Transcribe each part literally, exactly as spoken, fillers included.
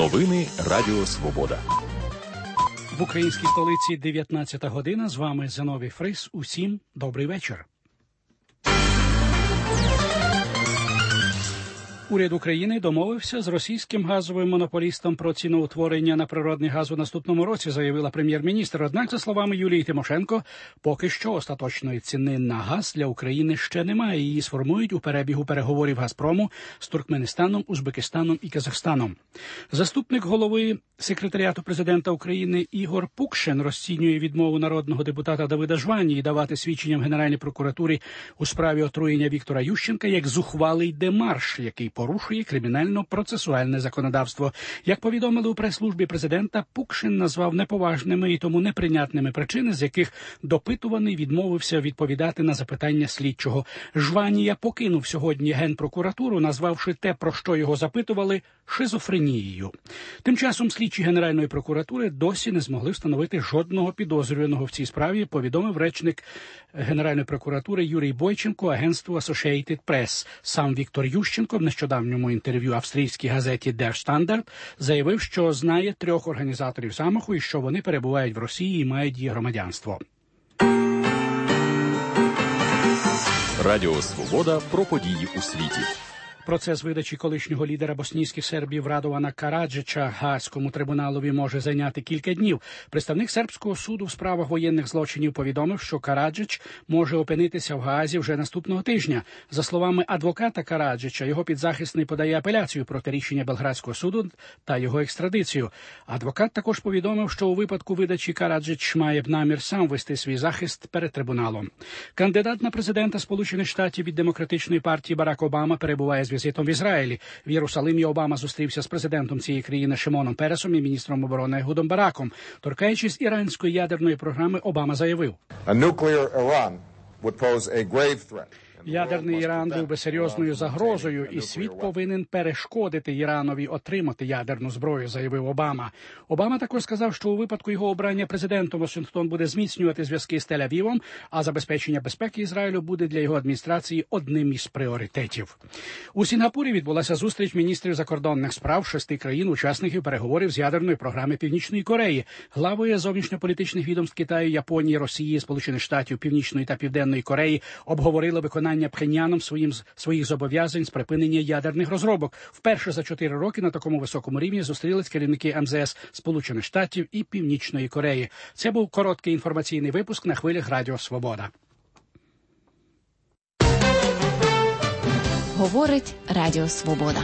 Новини Радіо Свобода. В українській столиці дев'ятнадцята година. З вами Зиновій Фрис. Усім добрий вечір. Уряд України домовився з російським газовим монополістом про ціноутворення на природний газ у наступному році, заявила прем'єр-міністр. Однак, за словами Юлії Тимошенко, поки що остаточної ціни на газ для України ще немає. Її сформують у перебігу переговорів «Газпрому» з Туркменистаном, Узбекистаном і Казахстаном. Заступник голови секретаріату президента України Ігор Пукшин розцінює відмову народного депутата Давида Жванії давати свідчення в Генеральній прокуратурі у справі отруєння Віктора Ющенка як зухвалий демарш, який порушує кримінально-процесуальне законодавство. Як повідомили у прес-службі президента, Пукшин назвав неповажними і тому неприйнятними причини, з яких допитуваний відмовився відповідати на запитання слідчого. Жванія покинув сьогодні Генпрокуратуру, назвавши те, про що його запитували, шизофренією. Тим часом слідчі Генеральної прокуратури досі не змогли встановити жодного підозрюваного в цій справі, повідомив речник Генеральної прокуратури Юрій Бойченко агентству Associated Press. Сам Віктор Ющенко в нещодавньому інтерв'ю австрійській газеті Der Standard заявив, що знає трьох організаторів замаху і що вони перебувають в Росії і мають її громадянство. Радіо Свобода про події у світі. Процес видачі колишнього лідера боснійських сербів Радована Караджича Гаазькому трибуналові може зайняти кілька днів. Представник сербського суду в справах воєнних злочинів повідомив, що Караджич може опинитися в Гаазі вже наступного тижня. За словами адвоката Караджича, його підзахисний подає апеляцію проти рішення Белградського суду та його екстрадицію. Адвокат також повідомив, що у випадку видачі Караджич має намір сам вести свій захист перед трибуналом. Кандидат на президента Сполучених Штатів від Демократичної партії Барак Обама перебуває з візитом в Ізраїлі. В Єрусалимі Обама зустрівся з президентом цієї країни Шимоном Пересом і міністром оборони Егудом Бараком. Торкаючись іранської ядерної програми, Обама заявив: «Ядерний Іран був би серйозною загрозою, і світ повинен перешкодити Іранові отримати ядерну зброю», – заявив Обама. Обама також сказав, що у випадку його обрання президентом Вашингтон буде зміцнювати зв'язки з Тель-Авівом, а забезпечення безпеки Ізраїлю буде для його адміністрації одним із пріоритетів. У Сінгапурі відбулася зустріч міністрів закордонних справ шести країн-учасників переговорів з ядерної програми Північної Кореї. Глави зовнішньополітичних відомств Китаю, Японії, Росії, Сполучених Штатів, Північної та Південної Кореї обговорили виконання Пхеньяном своїм своїх зобов'язань з припинення ядерних розробок. Вперше за чотири роки на такому високому рівні зустрілись керівники ем зе ес Сполучених Штатів і Північної Кореї. Це був короткий інформаційний випуск на хвилях Радіо Свобода. Говорить Радіо Свобода.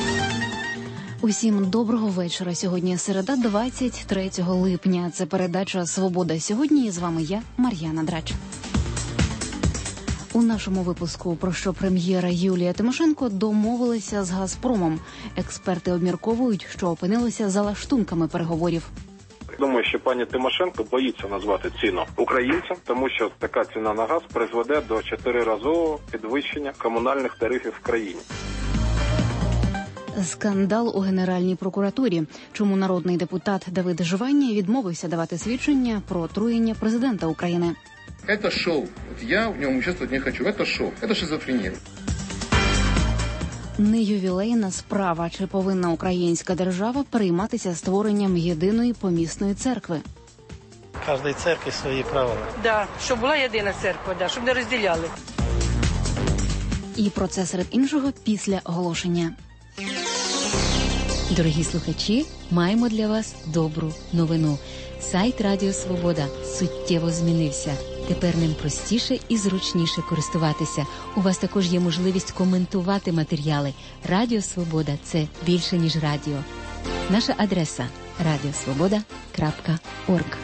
Усім доброго вечора. Сьогодні середа, двадцять третього липня. Це передача «Свобода сьогодні». І з вами я, Мар'яна Драч. У нашому випуску про що прем'єра Юлія Тимошенко домовилася з «Газпромом». Експерти обмірковують, що опинилися за лаштунками переговорів. Думаю, що пані Тимошенко боїться назвати ціну українцям, тому що така ціна на газ призведе до чотириразового підвищення комунальних тарифів в країні. Скандал у Генеральній прокуратурі. Чому народний депутат Давид Жванія відмовився давати свідчення про отруєння президента України? Это шоу. Вот я в нем участвовать не хочу. Это шоу. Это шизофрения. Не ювілейна справа. Чи повинна українська держава перейматися створенням єдиної помісної церкви? Кожній церкві свої правила. Да, щоб була єдина церква, да, щоб не розділяли. І про це серед іншого після оголошення. Дорогі слухачі, маємо для вас добру новину. Сайт Радіо Свобода суттєво змінився. Тепер ним простіше і зручніше користуватися. У вас також є можливість коментувати матеріали. Радіо Свобода – це більше, ніж радіо. Наша адреса – радіосвобода крапка орг.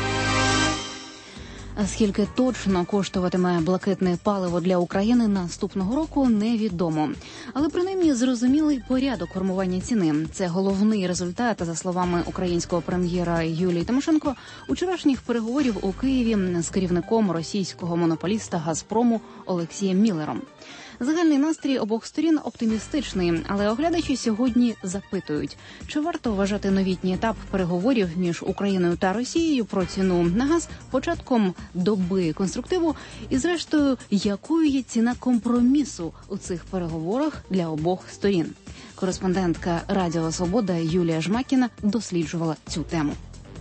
А скільки точно коштуватиме блакитне паливо для України наступного року, невідомо. Але принаймні зрозумілий порядок формування ціни. Це головний результат, за словами українського прем'єра Юлії Тимошенко, учорашніх переговорів у Києві з керівником російського монополіста «Газпрому» Олексієм Міллером. Загальний настрій обох сторін оптимістичний, але оглядачі сьогодні запитують, чи варто вважати новітній етап переговорів між Україною та Росією про ціну на газ початком доби конструктиву і, зрештою, якою є ціна компромісу у цих переговорах для обох сторін. Кореспондентка Радіо Свобода Юлія Жмакіна досліджувала цю тему.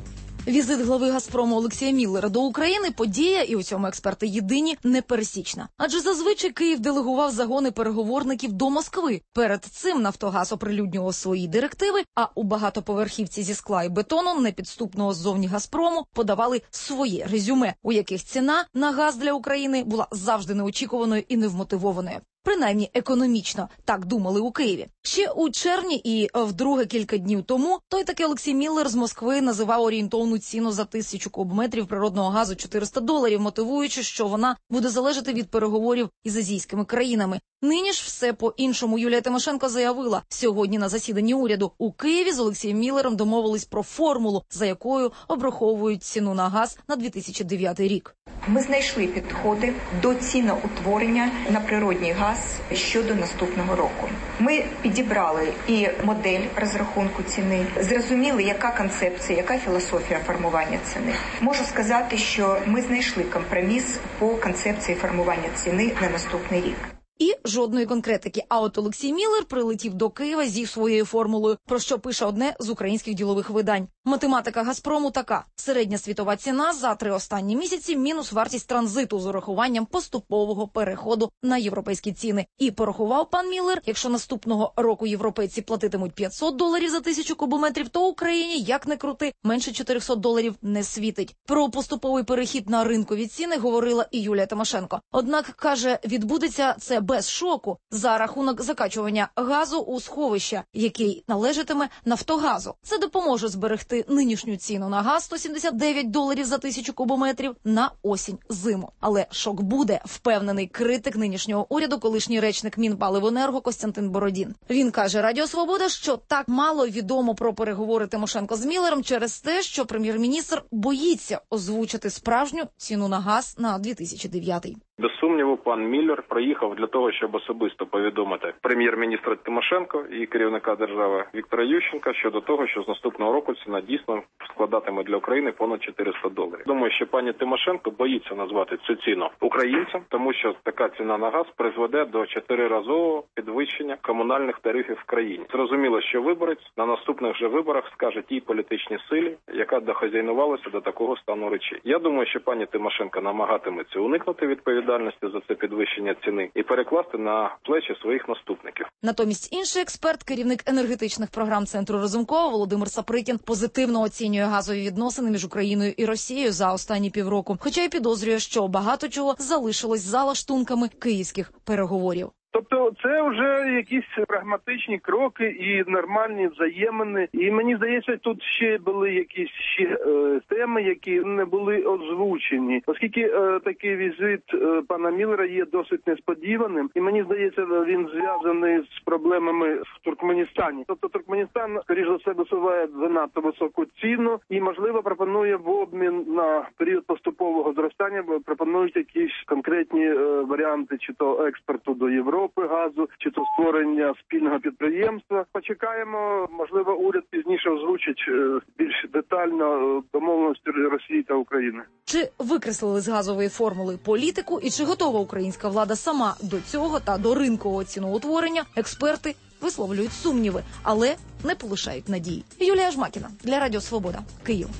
Візит глави «Газпрому» Олексія Міллера до України – подія, і у цьому експерти єдині, непересічна. Адже зазвичай Київ делегував загони переговорників до Москви. Перед цим «Нафтогаз» оприлюднював свої директиви, а у багатоповерхівці зі скла і бетону, непідступного ззовні «Газпрому», подавали своє резюме, у яких ціна на газ для України була завжди неочікуваною і невмотивованою. Принаймні економічно, так думали у Києві. Ще у червні і вдруге кілька днів тому той таки Олексій Міллер з Москви називав орієнтовну ціну за тисячу кубометрів природного газу чотириста доларів, мотивуючи, що вона буде залежати від переговорів із азійськими країнами. Нині ж все по-іншому. Юлія Тимошенко заявила, сьогодні на засіданні уряду у Києві з Олексієм Міллером домовились про формулу, за якою обраховують ціну на газ на дві тисячі дев'ятий рік. Ми знайшли підходи до ціноутворення на природний газ щодо наступного року. Ми підібрали і модель розрахунку ціни, зрозуміли, яка концепція, яка філософія формування ціни. Можу сказати, що ми знайшли компроміс по концепції формування ціни на наступний рік. І жодної конкретики. А от Олексій Міллер прилетів до Києва зі своєю формулою, про що пише одне з українських ділових видань. Математика «Газпрому» така. Середня світова ціна за три останні місяці мінус вартість транзиту з урахуванням поступового переходу на європейські ціни. І порахував пан Міллер, якщо наступного року європейці платитимуть п'ятсот доларів за тисячу кубометрів, то Україні, як не крути, менше чотириста доларів не світить. Про поступовий перехід на ринкові ціни говорила і Юлія Тимошенко. Однак, каже, відбудеться це без шоку за рахунок закачування газу у сховища, який належатиме «Нафтогазу». Це допоможе зберегти нинішню ціну на газ сто сімдесят дев'ять доларів за тисячу кубометрів на осінь-зиму. Але шок буде, впевнений критик нинішнього уряду, колишній речник Мінпаливенерго Костянтин Бородін. Він каже Радіо Свобода, що так мало відомо про переговори Тимошенко з Міллером через те, що прем'єр-міністр боїться озвучити справжню ціну на газ на дві тисячі дев'ятий. Без сумніву, пан Міллер приїхав для того, щоб особисто повідомити прем'єр-міністра Тимошенко і керівника держави Віктора Ющенка щодо того, що з наступного року ціна дійсно складатиме для України понад чотириста доларів. Думаю, що пані Тимошенко боїться назвати цю ціну українцям, тому що така ціна на газ призведе до чотириразового підвищення комунальних тарифів в країні. Зрозуміло, що виборець на наступних же виборах скаже тій політичній силі, яка дохазяйнувалася до такого стану речей. Я думаю, що пані Тимошенко намагатиметься уникнути відповідальності за це підвищення ціни і перекласти на плечі своїх наступників. Натомість інший експерт, керівник енергетичних програм Центру Разумкова Володимир Саприкін, позитивно оцінює газові відносини між Україною і Росією за останні півроку, хоча й підозрює, що багато чого залишилось за лаштунками київських переговорів. Тобто це вже якісь прагматичні кроки і нормальні взаємини. І мені здається, тут ще були якісь ще е, теми, які не були озвучені. Оскільки е, такий візит е, пана Міллера є досить несподіваним. І мені здається, він зв'язаний з проблемами в Туркменістані. Тобто Туркменістан, скоріш за все, висуває занадто високу ціну і, можливо, пропонує в обмін на період поступового зростання, пропонують якісь конкретні е, варіанти, чи то експорту до Європи, газу, чи то створення спільного підприємства. Почекаємо, можливо, уряд пізніше озвучить більш детально домовленості Росії та України. Чи викреслили з газової формули політику і чи готова українська влада сама до цього та до ринкового ціноутворення, експерти висловлюють сумніви, але не полишають надії. Юлія Жмакіна для Радіо Свобода, Київ.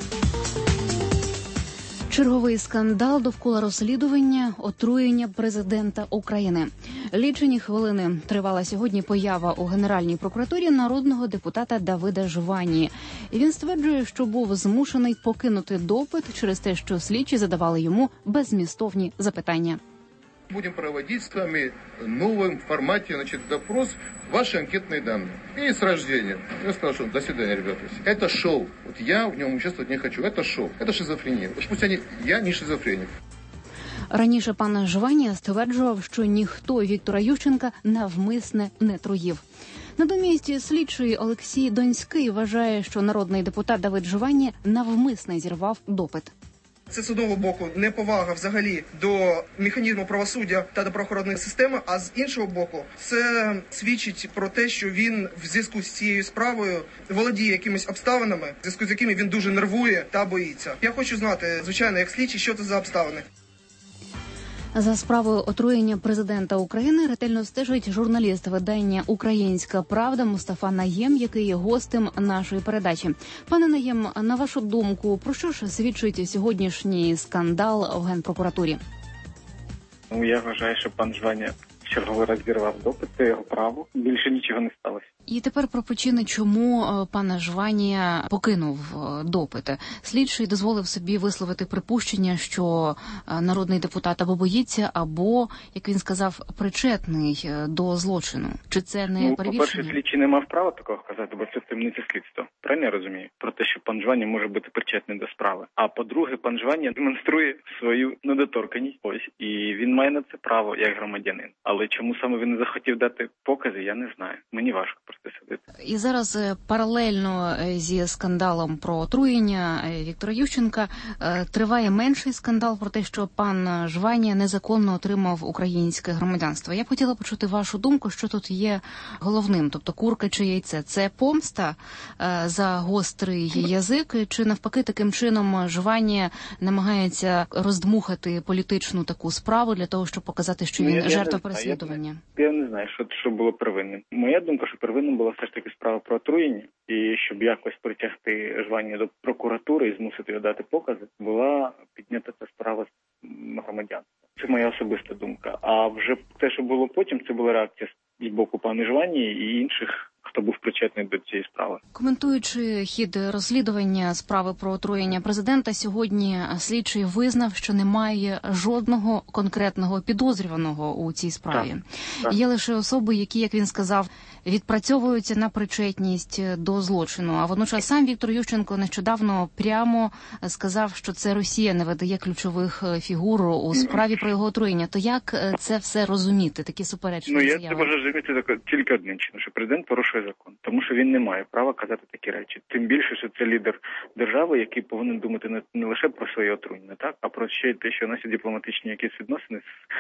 Черговий скандал довкола розслідування отруєння президента України. Лічені хвилини тривала сьогодні поява у Генеральній прокуратурі народного депутата Давида Жванії. Він стверджує, що був змушений покинути допит через те, що слідчі задавали йому беззмістовні запитання. Будем проводить с вами в новом формате, значит, допрос, ваши анкетные данные. И с рождения. Я сказал, что до свидания, ребята. Это шоу. Вот я в нем участвовать не хочу. Это шоу. Это шизофрения. Пусть они... Я не шизофреник. Раніше пан Жванія стверджував, що ніхто Віктора Ющенка навмисне не труїв. Натомість слідчий Олексій Донський вважає, що народний депутат Давид Жванія навмисне зірвав допит. Це з одного боку неповага взагалі до механізму правосуддя та до правоохоронної системи, а з іншого боку це свідчить про те, що він в зв'язку з цією справою володіє якимись обставинами, в зв'язку з якими він дуже нервує та боїться. Я хочу знати, звичайно, як слідчий, що це за обставини. За справою отруєння президента України ретельно стежить журналіст видання «Українська правда» Мустафа Наєм, який є гостем нашої передачі. Пане Наєм, на вашу думку, про що ж свідчить сьогоднішній скандал в Генпрокуратурі? Ну, я вважаю, що пан Жваня черговий раз зірвав допит, це його право. Більше нічого не сталося. І тепер про причини, чому пан Жванія покинув допит. Слідчий дозволив собі висловити припущення, що народний депутат або боїться, або, як він сказав, причетний до злочину. Чи це не ну, перебільшення? По-перше, слідчий не мав права такого казати, бо це таємниця слідства. Правильно я розумію? Про те, що пан Жванія може бути причетний до справи. А по-друге, пан Жванія демонструє свою недоторканність. Ось. І він має на це право, як громадянин. Але чому саме він не захотів дати покази, я не знаю. Мені важко просто судити. І зараз паралельно зі скандалом про отруєння Віктора Ющенка триває менший скандал про те, що пан Жванія незаконно отримав українське громадянство. Я б хотіла почути вашу думку, що тут є головним, тобто курка чи яйце. Це помста за гострий язик, чи навпаки таким чином Жванія намагається роздмухати політичну таку справу для того, щоб показати, що він ну, жертва переслідування? Я, я не знаю, що, що було первинним. Моя думка, що первинним була все ж таки справа про отруєння, і щоб якось притягти Жванія до прокуратури і змусити його дати покази, була піднята ця справа громадянства. Це моя особиста думка. А вже те, що було потім, це була реакція з боку пана Жванії і інших, хто був причетний до цієї справи. Коментуючи хід розслідування справи про отруєння президента, сьогодні слідчий визнав, що немає жодного конкретного підозрюваного у цій справі. Так, так. Є лише особи, які, як він сказав, відпрацьовуються на причетність до злочину. А водночас сам Віктор Ющенко нещодавно прямо сказав, що це Росія не видає ключових фігур у справі про його отруєння. То як це все розуміти, такі суперечні заяви? Ну, я це можу розуміти тільки одним чином, що президент порушує закон, тому що він не має права казати такі речі. Тим більше, що це лідер держави, який повинен думати не, не лише про своє отруєння, так, а про ще й те, що у нас є дипломатичні якісь відносини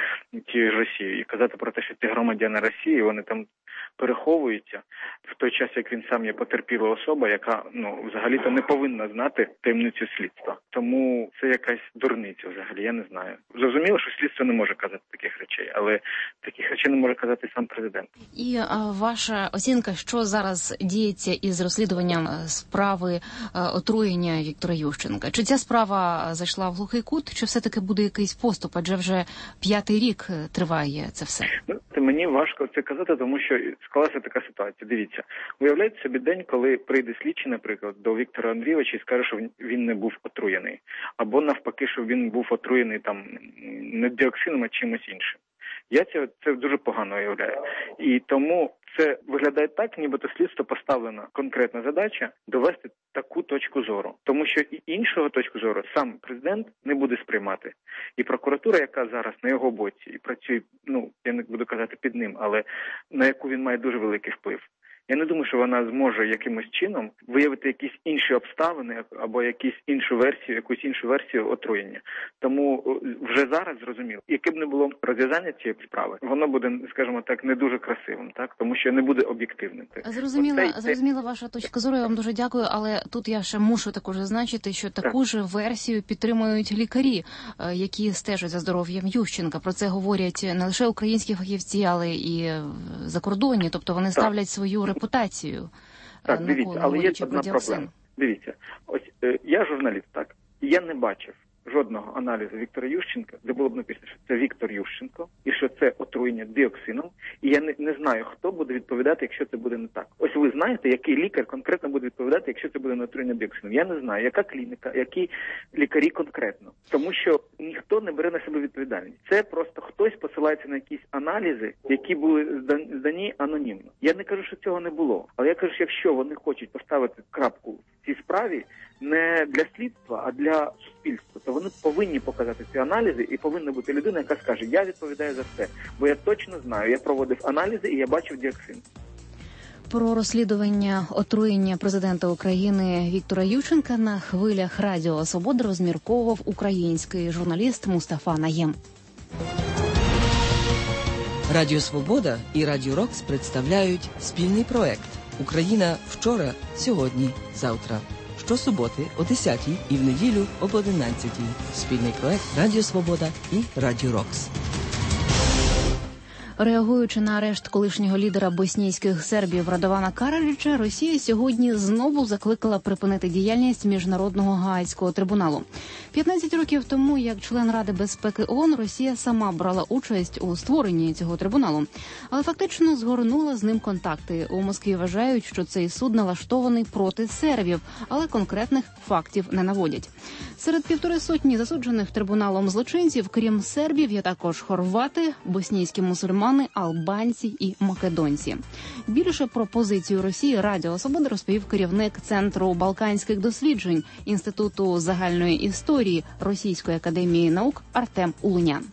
з тією Росією. І казати про те, що ці громадяни Росії, вони там переховуються в той час, як він сам є потерпіла особа, яка, ну, взагалі-то не повинна знати таємницю слідства. Тому це якась дурниця взагалі, я не знаю. Зрозуміло, що слідство не може казати таких речей, але таких речей не може казати сам президент. І а, ваша оцінка, що зараз діється із розслідуванням справи а, отруєння Віктора Ющенка? Чи ця справа зайшла в глухий кут, чи все-таки буде якийсь поступ, адже вже п'ятий рік триває це все? Ну, мені важко це казати, тому що склалася така ситуація. Дивіться, уявляйте собі день, коли прийде слідчий, наприклад, до Віктора Андрійовича і скаже, що він не був отруєний. Або навпаки, що він був отруєний там не діоксином, а чимось іншим. Я це, це дуже погано уявляю. І тому це виглядає так, нібито слідство поставлена конкретна задача довести таку точку зору. Тому що і іншого точку зору сам президент не буде сприймати. І прокуратура, яка зараз на його боці і працює, ну, я не буду казати під ним, але на яку він має дуже великий вплив. Я не думаю, що вона зможе якимось чином виявити якісь інші обставини або якісь іншу версію, якусь іншу версію отруєння. Тому вже зараз зрозуміло, яке б не було розв'язання цієї справи, воно буде, скажімо так, не дуже красивим, так, тому що не буде об'єктивним. Зрозуміла, Оце... зрозуміла ваша точка зору. Я вам дуже дякую, але тут я ще мушу також зазначити, що таку ж версію підтримують лікарі, які стежать за здоров'ям Ющенка. Про це говорять не лише українські фахівці, але і закордонні. Тобто вони ставлять так. свою репутацію. Так, дивіться, але є одна проблема. Дивіться, ось е, я журналіст, так, і я не бачив жодного аналізу Віктора Ющенка, де було б написано, що це Віктор Ющенко, і що це отруєння діоксином, і я не, не знаю, хто буде відповідати, якщо це буде не так. Ось ви знаєте, який лікар конкретно буде відповідати, якщо це буде не отруєння діоксином. Я не знаю, яка клініка, які лікарі конкретно. Тому що ніхто не бере на себе відповідальність. Це просто хтось посилається на якісь аналізи, які були здані анонімно. Я не кажу, що цього не було, але я кажу, що якщо вони хочуть поставити крапку в цій справі, не для слідства, а для суспільства, то вони повинні показати ці аналізи, і повинна бути людина, яка скаже, я відповідаю за це, бо я точно знаю, я проводив аналізи і я бачив діоксин. про розслідування отруєння президента України Віктора Ющенка на хвилях Радіо Свобода розмірковував український журналіст Мустафа Наєм. Радіо Свобода і Радіо Рокс представляють спільний проект «Україна вчора, сьогодні, завтра». Щосуботи о десятій і в неділю об одинадцятій. Спільний проект Радіо Свобода і Радіо Рокс. Реагуючи на арешт колишнього лідера боснійських сербів Радована Караджича, Росія сьогодні знову закликала припинити діяльність Міжнародного Гаазького трибуналу. п'ятнадцять років тому, як член Ради безпеки ООН, Росія сама брала участь у створенні цього трибуналу, але фактично згорнула з ним контакти. У Москві вважають, що цей суд налаштований проти сербів, але конкретних фактів не наводять. Серед півтори сотні засуджених трибуналом злочинців, крім сербів, є також хорвати, боснійські мусульмани, албанці і македонці. Більше про позицію Росії Радіо Свобода розповів керівник Центру балканських досліджень Інституту загальної історії Російської академії наук Артем Улунян.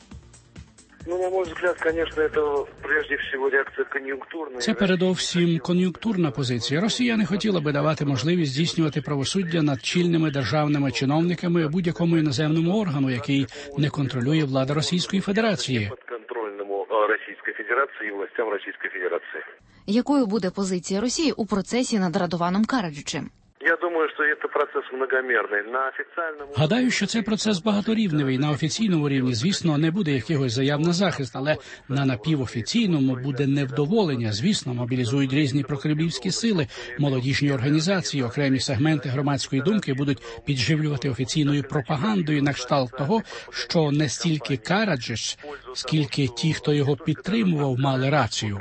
Ну, на мой взгляд, конечно, это прежде всего реакция кон'юнктурна. Це передовсім кон'юнктурна позиція. Росія не хотіла би давати можливість здійснювати правосуддя над чільними державними чиновниками будь-якому іноземному органу, який не контролює влада Російської Федерації. Підконтрольному Російської Федерації і властям Російської Федерації. Якою буде позиція Росії у процесі над Радованом Караджичем? Я думаю, що це процес многомірний. На офіційному... Гадаю, що це процес багаторівневий. На офіційному рівні, звісно, не буде якихось заяв на захист, але на напівофіційному буде невдоволення. Звісно, мобілізують різні прокремлівські сили, молодіжні організації, окремі сегменти громадської думки будуть підживлювати офіційною пропагандою на кшталт того, що не стільки Караджич, скільки ті, хто його підтримував, мали рацію.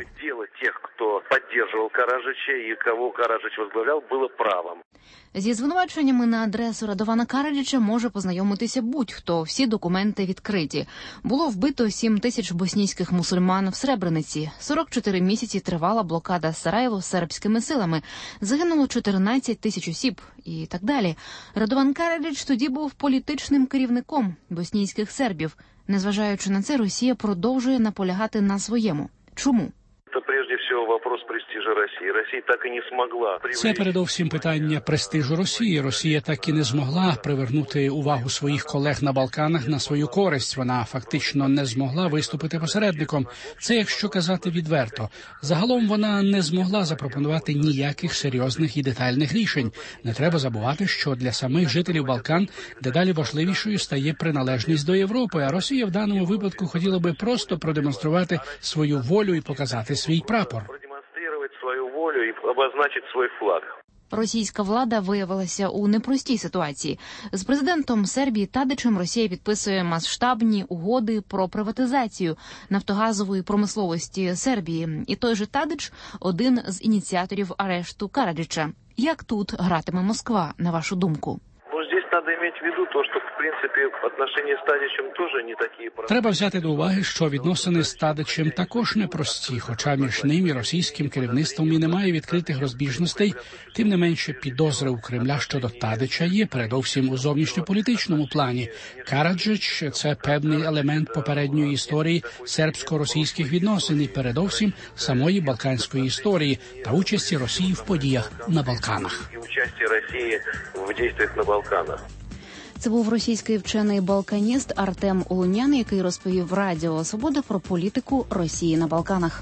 Поддерживал Караджича и кого Караджич возглавлял, было правом. Зі звинуваченнями на адресу Радована Караджича може познайомитися будь-хто. Всі документи відкриті. Було вбито сім тисяч боснійських мусульман в Сребрениці. сорок чотири місяці тривала блокада Сараєво сербськими силами. Загинуло чотирнадцять тисяч осіб і так далі. Радован Караджич тоді був політичним керівником боснійських сербів. Незважаючи на це, Росія продовжує наполягати на своєму. Чому? Це прежде всього вопрос престижу Росії. Росія так і не змогла. Це передовсім питання престижу Росії. Росія так і не змогла привернути увагу своїх колег на Балканах на свою користь. Вона фактично не змогла виступити посередником. Це якщо казати відверто. Загалом вона не змогла запропонувати ніяких серйозних і детальних рішень. Не треба забувати, що для самих жителів Балкан дедалі важливішою стає приналежність до Європи, а Росія в даному випадку хотіла би просто продемонструвати свою волю і показати свій прапор. Продемонструвати свою волю і обозначити свій флаг. Російська влада виявилася у непростій ситуації. З президентом Сербії Тадичем Росія підписує масштабні угоди про приватизацію нафтогазової промисловості Сербії. І той же Тадич – один з ініціаторів арешту Караджича. Як тут гратиме Москва, на вашу думку? Надо иметь в виду то, что, в принципе, отношения с Тадичем тоже не такие простые. Треба взяти до уваги, що відносини з Тадичем також непрості, хоча між ним і російським керівництвом і немає відкритих розбіжностей, тим не менше підозри у Кремля щодо Тадича є, передовсім у зовнішньополітичному плані. Караджич – це певний елемент попередньої історії сербсько-російських відносин і передовсім самої балканської історії та участі Росії в подіях на Балканах. І участі Росії в діях на Балканах. Це був російський вчений-балканіст Артем Улунян, який розповів Радіо Свобода про політику Росії на Балканах.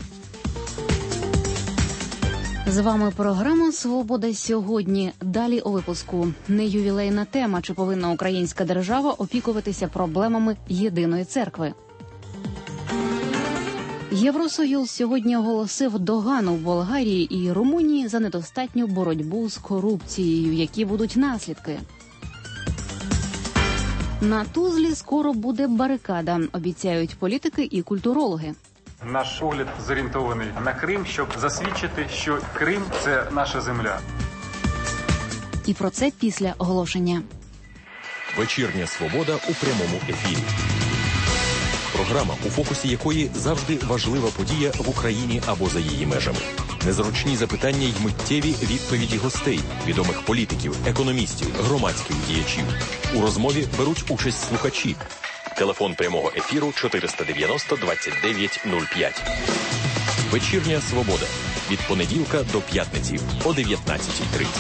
З вами програма «Свобода сьогодні». Далі у випуску. Не ювілейна тема, чи повинна українська держава опікуватися проблемами єдиної церкви. Євросоюз сьогодні оголосив догану в Болгарії і Румунії за недостатню боротьбу з корупцією. Які будуть наслідки? На Тузлі скоро буде барикада, обіцяють політики і культурологи. Наш погляд зорієнтований на Крим, щоб засвідчити, що Крим – це наша земля. І про це після оголошення. Вечірня свобода у прямому ефірі. Програма, у фокусі якої завжди важлива подія в Україні або за її межами. Незручні запитання й миттєві відповіді гостей, відомих політиків, економістів, громадських діячів. У розмові беруть участь слухачі. Телефон прямого ефіру чотириста дев'яносто двадцять дев'ять нуль п'ять. Вечірня свобода. від понеділка до п'ятниці о дев'ятнадцятій тридцять.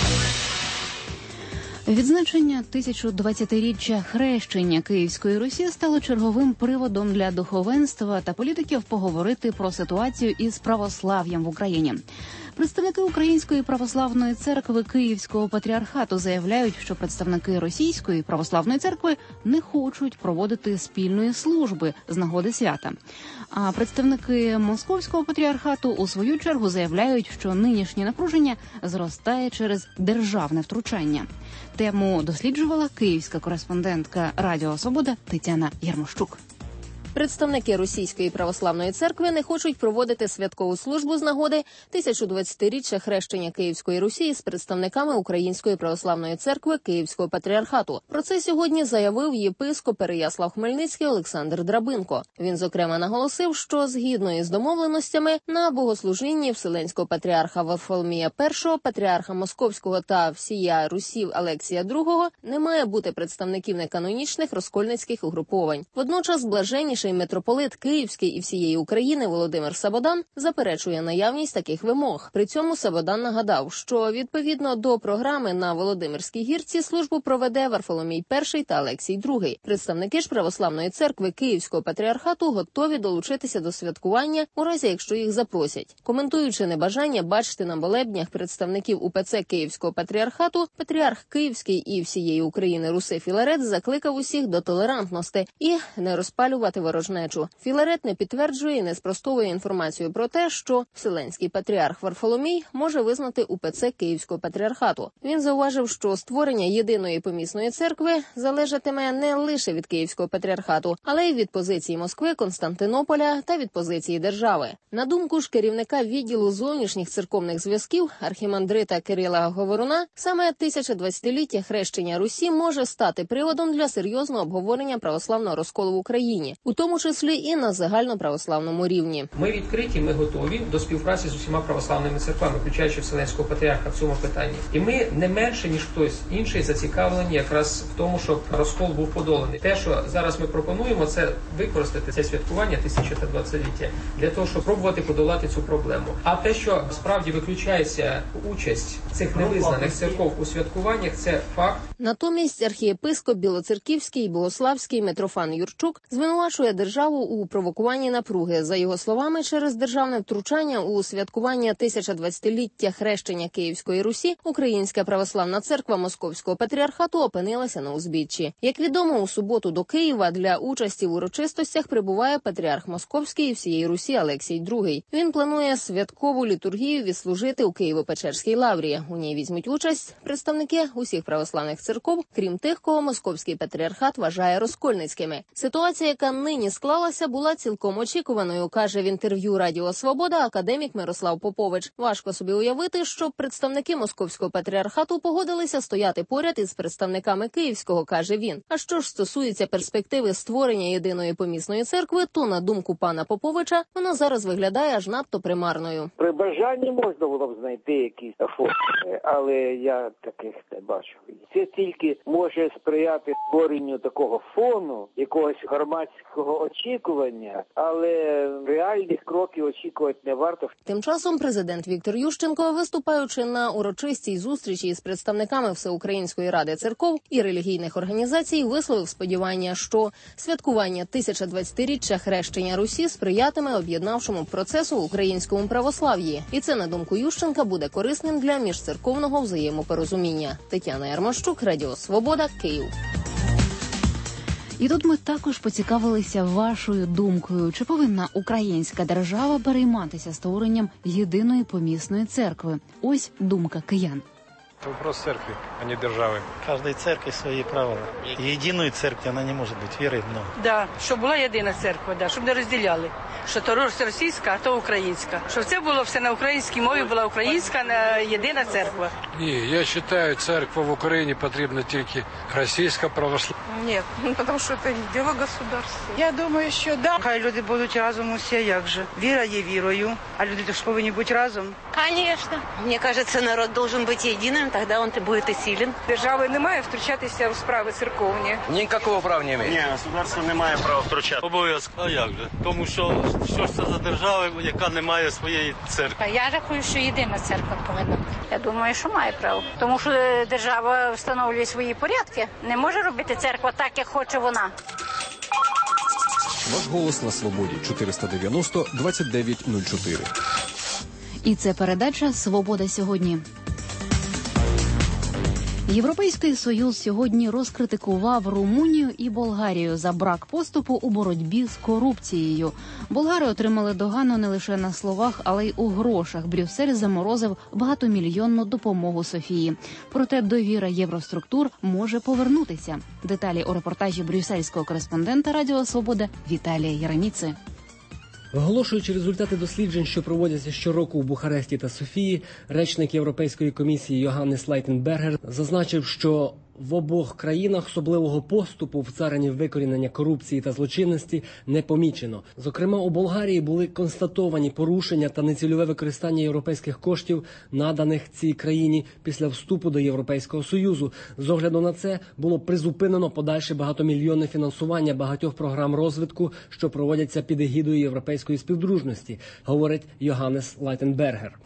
Відзначення тисячодвадцятиріччя хрещення Київської Русі стало черговим приводом для духовенства та політиків поговорити про ситуацію із православ'ям в Україні. Представники Української православної церкви Київського патріархату заявляють, що представники Російської православної церкви не хочуть проводити спільної служби з нагоди свята. А представники Московського патріархату у свою чергу заявляють, що нинішнє напруження зростає через державне втручання. Тему досліджувала київська кореспондентка Радіо Свобода Тетяна Ярмощук. Представники Російської православної церкви не хочуть проводити святкову службу з нагоди тисячодвадцятиріччя хрещення Київської Русі з представниками Української православної церкви Київського патріархату. Про це сьогодні заявив єпископ Переяслав-Хмельницький Олександр Драбинко. Він, зокрема, наголосив, що згідно із домовленостями на богослужінні Вселенського патріарха Варфоломія першого, патріарха Московського та всія Русі Алексія другого не має бути представників неканонічних розкольницьких угруповань. Водночас блаженніший митрополит Київський і всієї України Володимир Сабодан заперечує наявність таких вимог. При цьому Сабодан нагадав, що відповідно до програми на Володимирській гірці службу проведе Варфоломій перший та Алексій другий. Представники ж православної церкви Київського патріархату готові долучитися до святкування у разі, якщо їх запросять. Коментуючи небажання бачити на молебнях представників УПЦ Київського патріархату, патріарх Київський і всієї України Руси Філарет закликав усіх до толерантності і не розпалювати ворожнечу. Філарет не підтверджує і не спростовує інформацію про те, що Вселенський патріарх Варфоломій може визнати УПЦ Київського патріархату. Він зауважив, що створення єдиної помісної церкви залежатиме не лише від Київського патріархату, але й від позиції Москви, Константинополя та від позиції держави. На думку ж керівника відділу зовнішніх церковних зв'язків архімандрита Кирила Говоруна, саме тисячодвадцятиліття хрещення Русі може стати приводом для серйозного обговорення православного розколу в Україні, у тому числі і на загальноправославному рівні. Ми відкриті, ми готові до співпраці з усіма православними церквами, включаючи Вселенського патріарха в цьому питанні. І ми не менше, ніж хтось інший, зацікавлені якраз в тому, щоб розкол був подоланий. Те, що зараз ми пропонуємо, це використати це святкування тисячодвадцятиліття для того, щоб пробувати подолати цю проблему. А те, що справді виключається участь цих невизнаних церков у святкуваннях, це факт. Натомість архієпископ Білоцерківський і Богославський Митрофан Юрчук звинувачує державу у провокуванні напруги. За його словами, через державне втручання у святкування тисячодвадцятиліття хрещення Київської Русі Українська православна церква Московського патріархату опинилася на узбіччі. Як відомо, у суботу до Києва для участі в урочистостях прибуває патріарх Московський і всієї Русі Алексій другий. Він планує святкову літургію відслужити у Києво-Печерській лаврі. У ній візьмуть участь представники усіх православних церков, крім тих, кого Московський патріархат вважає розкольницькими. Ситуація, яка нині склалася, була цілком очікуваною, каже в інтерв'ю Радіо Свобода академік Мирослав Попович. Важко собі уявити, що представники Московського патріархату погодилися стояти поряд із представниками Київського, каже він. А що ж стосується перспективи створення єдиної помісної церкви, то, на думку пана Поповича, вона зараз виглядає аж надто примарною. При бажанні можна було б знайти якісь форми, але я таких не бачу. Це тільки може сприяти створенню такого фону, якогось громадського очікування, але реальних кроків очікувати не варто. Тим часом президент Віктор Ющенко, виступаючи на урочистій зустрічі з представниками Всеукраїнської ради церков і релігійних організацій, висловив сподівання, що святкування тисячодвадцятиріччя хрещення Русі сприятиме об'єднавчому процесу в українському православ'ї. І це, на думку Ющенка, буде корисним для міжцерковного взаємопорозуміння. Тетяна Ярмощук, Радіо Свобода, Київ. І тут ми також поцікавилися вашою думкою, чи повинна українська держава перейматися створенням єдиної помісної церкви. Ось думка киян. Это вопрос церкви, а не державы. В каждой церкви свои правила. Единой церкви она не может быть, веры много. Да, щоб була єдина церква, да, щоб не розділяли. Що то російська, а то українська. Щоб це було все на українській мові, була українська єдина церква. Ні, я вважаю, церква в Україні потрібна тільки російська православна. Ні, тому що це не діло государства. Я думаю, що да. Хай люди будуть разом усі, як же. Віра є вірою, а люди ж повинні бути разом. Конечно. Мне кажется, народ должен быть единым правильно, тогда он будет и силен. Держава не має втручатися в справи церковні. Ніякого права не має. Ні, государство не має права втручати. Обов'язок. А як же? Тому що що ж це за держава, яка не має своєї церкви? Я рахую, що єдина церква повинна. Я думаю, що має право. Тому що держава встановлює свої порядки. Не може робити церква так, як хоче вона. Ваш голос на свободі. чотириста дев'яносто двадцять дев'ять нуль чотири. І це передача «Свобода сьогодні». Європейський Союз сьогодні розкритикував Румунію і Болгарію за брак поступу у боротьбі з корупцією. Болгари отримали догану не лише на словах, але й у грошах. Брюссель заморозив багатомільйонну допомогу Софії. Проте довіра євроструктур може повернутися. Деталі у репортажі брюссельського кореспондента Радіо Свобода Віталія Яреміци. Оголошуючи результати досліджень, що проводяться щороку у Бухаресті та Софії, речник Європейської комісії Йоганнес Лайтенбергер зазначив, що в обох країнах особливого поступу в царині викорінення корупції та злочинності не помічено. Зокрема, у Болгарії були констатовані порушення та нецільове використання європейських коштів, наданих цій країні після вступу до Європейського Союзу. З огляду на це було призупинено подальше багатомільйонне фінансування багатьох програм розвитку, що проводяться під егідою Європейської співдружності, говорить Йоганнес Лайтенбергер.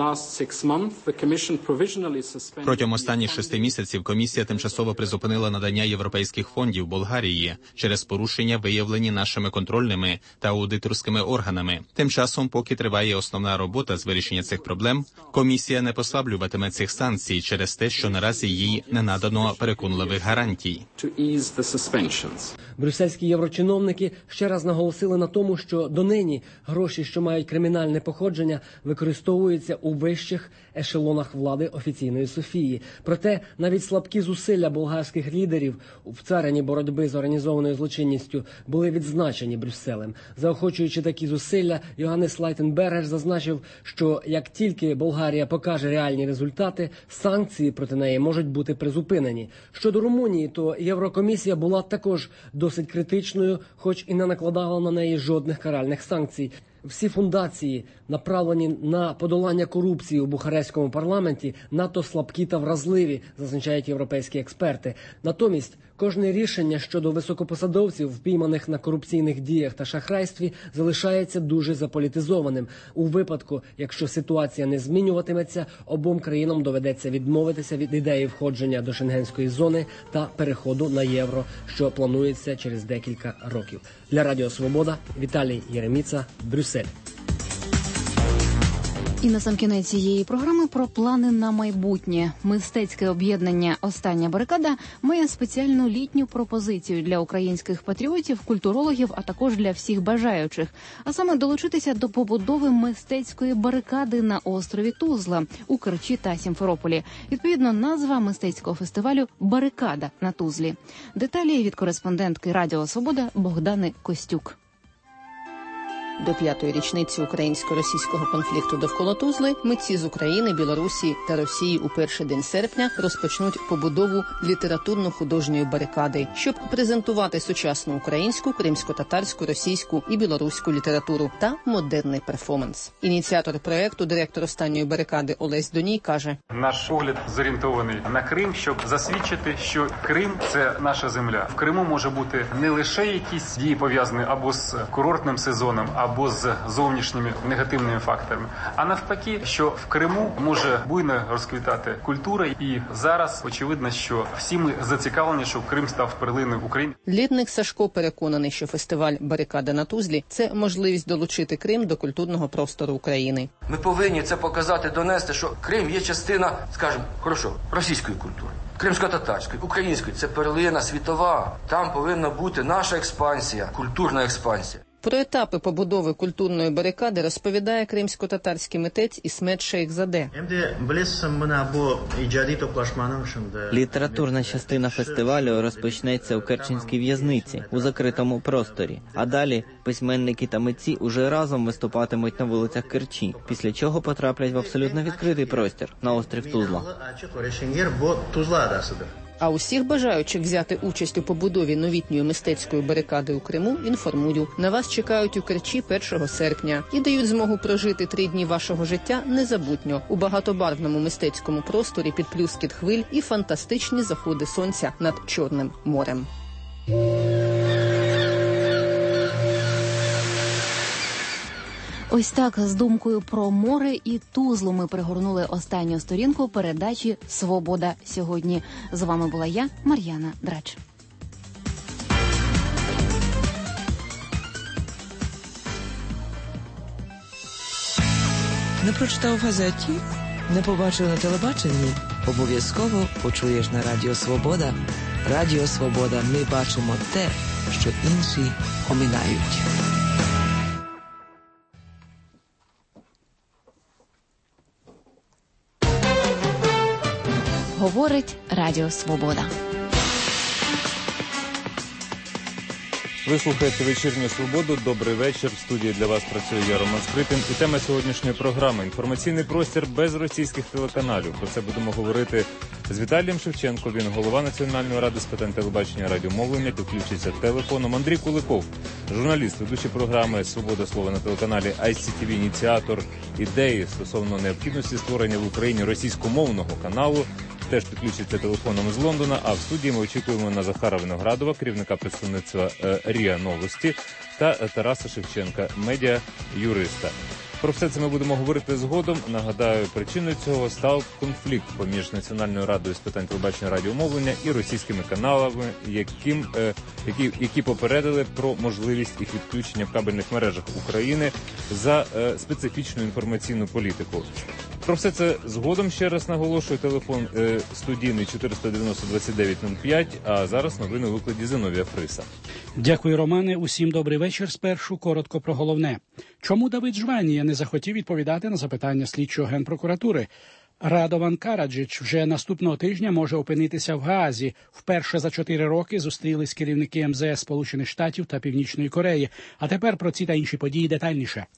Протягом останніх шести місяців комісія тимчасово призупинила надання європейських фондів Болгарії через порушення, виявлені нашими контрольними та аудиторськими органами. Тим часом, поки триває основна робота з вирішення цих проблем, комісія не послаблюватиме цих санкцій через те, що наразі їй не надано переконливих гарантій. Брюссельські єврочиновники ще раз наголосили на тому, що донині гроші, що мають кримінальне походження, використовуються у вищих ешелонах влади офіційної Софії. Проте навіть слабкі зусилля болгарських лідерів в царині боротьби з організованою злочинністю були відзначені Брюсселем. Заохочуючи такі зусилля, Йоганнес Лайтенбергер зазначив, що як тільки Болгарія покаже реальні результати, санкції проти неї можуть бути призупинені. Щодо Румунії, то Єврокомісія була також досить критичною, хоч і не накладала на неї жодних каральних санкцій. Всі фундації, направлені на подолання корупції у Бухарестському парламенті, надто слабкі та вразливі, зазначають європейські експерти. Натомість, кожне рішення щодо високопосадовців, впійманих на корупційних діях та шахрайстві, залишається дуже заполітизованим. У випадку, якщо ситуація не змінюватиметься, обом країнам доведеться відмовитися від ідеї входження до Шенгенської зони та переходу на євро, що планується через декілька років. Для Радіо Свобода Віталій Яреміца, Брюссель. І на сам кінець цієї програми про плани на майбутнє. Мистецьке об'єднання «Остання барикада» має спеціальну літню пропозицію для українських патріотів, культурологів, а також для всіх бажаючих. А саме долучитися до побудови мистецької барикади на острові Тузла у Керчі та Сімферополі. Відповідно, назва мистецького фестивалю «Барикада на Тузлі». Деталі від кореспондентки Радіо Свобода Богдани Костюк. До п'ятої річниці українсько-російського конфлікту довкола Тузли митці з України, Білорусі та Росії у перший день серпня розпочнуть побудову літературно-художньої барикади, щоб презентувати сучасну українську, кримсько-татарську, російську і білоруську літературу та модерний перформанс. Ініціатор проекту, директор «Останньої барикади» Олесь Доній каже: Наш погляд зорієнтований на Крим, щоб засвідчити, що Крим – це наша земля. В Криму може бути не лише якісь дії пов'язані або з курортним сезоном, або з зовнішніми негативними факторами, а навпаки, що в Криму може буйно розквітати культура, і зараз очевидно, що всі ми зацікавлені, щоб Крим став перлиною України. Лідник Сашко переконаний, що фестиваль «Барикада на Тузлі» – це можливість долучити Крим до культурного простору України. Ми повинні це показати, донести, що Крим є частина, скажімо, хорошо, російської культури, кримсько-татарської, української. Це перлина світова. Там повинна бути наша експансія, культурна експансія. Про етапи побудови культурної барикади розповідає кримсько-татарський митець Ісмет Шейхзаде. Літературна частина фестивалю розпочнеться у Керченській в'язниці, у закритому просторі. А далі письменники та митці уже разом виступатимуть на вулицях Керчі, після чого потраплять в абсолютно відкритий простір на острів Тузла. А усіх бажаючих взяти участь у побудові новітньої мистецької барикади у Криму інформую. На вас чекають у Керчі першого серпня і дають змогу прожити три дні вашого життя незабутньо у багатобарвному мистецькому просторі під плюскіт хвиль і фантастичні заходи сонця над Чорним морем. Ось так, з думкою про море і Тузлу ми пригорнули останню сторінку передачі «Свобода сьогодні». З вами була я, Мар'яна Драч. Не прочитав в газеті? Не побачив на телебаченні? Обов'язково почуєш на Радіо Свобода. Радіо Свобода. Ми бачимо те, що інші оминають. Говорить Радіо Свобода. Ви слухаєте «Вечірню Свободу». Добрий вечір. В студії для вас працює я, Роман Скрипін. І тема сьогоднішньої програми – інформаційний простір без російських телеканалів. Про це будемо говорити з Віталієм Шевченко. Він голова Національної ради з питань телебачення і радіомовлення. Підключиться телефоном. Андрій Куликов, журналіст, ведучий програми «Свобода слова» на телеканалі ай сі ті ві, ініціатор ідеї стосовно необхідності створення в Україні російськомовного каналу. Теж підключиться телефоном з Лондона, а в студії ми очікуємо на Захара Виноградова, керівника представництва РІА Новості, та Тараса Шевченка, медіа-юриста. Про все це ми будемо говорити згодом. Нагадаю, причиною цього став конфлікт поміж Національною радою з питань телебачення і радіомовлення і російськими каналами, яким, е, які, які попередили про можливість їх відключення в кабельних мережах України за е, специфічну інформаційну політику. Про все це згодом, ще раз наголошую, телефон е, студійний чотириста дев'яносто двадцять дев'ять нуль п'ять, а зараз новини у викладі Зиновія Фриса. Дякую, Романе. Усім добрий вечір. Спершу коротко про головне. Чому Давид Жванія не захотів відповідати на запитання слідчого Генпрокуратури? Радован Караджич вже наступного тижня може опинитися в Гаазі. Вперше за чотири роки зустрілись керівники ем зе ес Сполучених Штатів та Північної Кореї. А тепер про ці та інші події детальніше.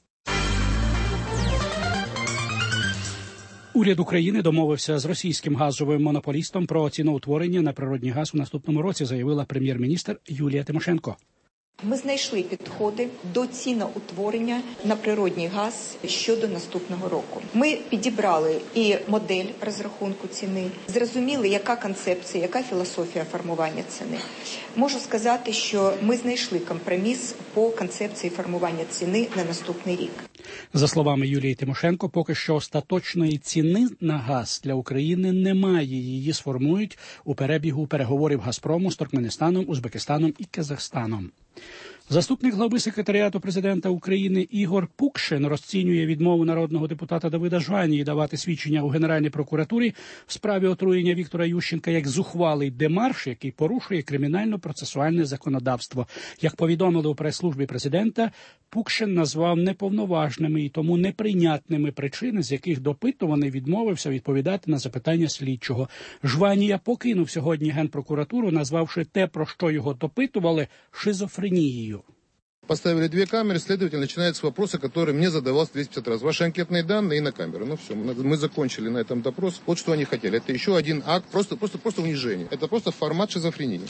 Уряд України домовився з російським газовим монополістом про ціноутворення на природний газ у наступному році, заявила прем'єр-міністр Юлія Тимошенко. Ми знайшли підходи до ціноутворення на природний газ щодо наступного року. Ми підібрали і модель розрахунку ціни, зрозуміли, яка концепція, яка філософія формування ціни. Можу сказати, що ми знайшли компроміс по концепції формування ціни на наступний рік. За словами Юлії Тимошенко, поки що остаточної ціни на газ для України немає. Її сформують у перебігу переговорів Газпрому з Туркменистаном, Узбекистаном і Казахстаном. Заступник глави секретаріату президента України Ігор Пукшин розцінює відмову народного депутата Давида Жванії давати свідчення у Генеральній прокуратурі в справі отруєння Віктора Ющенка як зухвалий демарш, який порушує кримінально-процесуальне законодавство. Як повідомили у прес-службі президента, Пукшин назвав неповноважними і тому неприйнятними причини, з яких допитуваний відмовився відповідати на запитання слідчого. Жванія покинув сьогодні Генпрокуратуру, назвавши те, про що його допитували, шизофренією. Поставили две камеры, следователь начинает с вопроса, который мне задавался двести пятьдесят раз. Ваши анкетные данные и на камеру. Ну все, мы закончили на этом допрос. Вот что они хотели. Это еще один акт, просто, просто, просто унижение. Это просто формат шизофрении.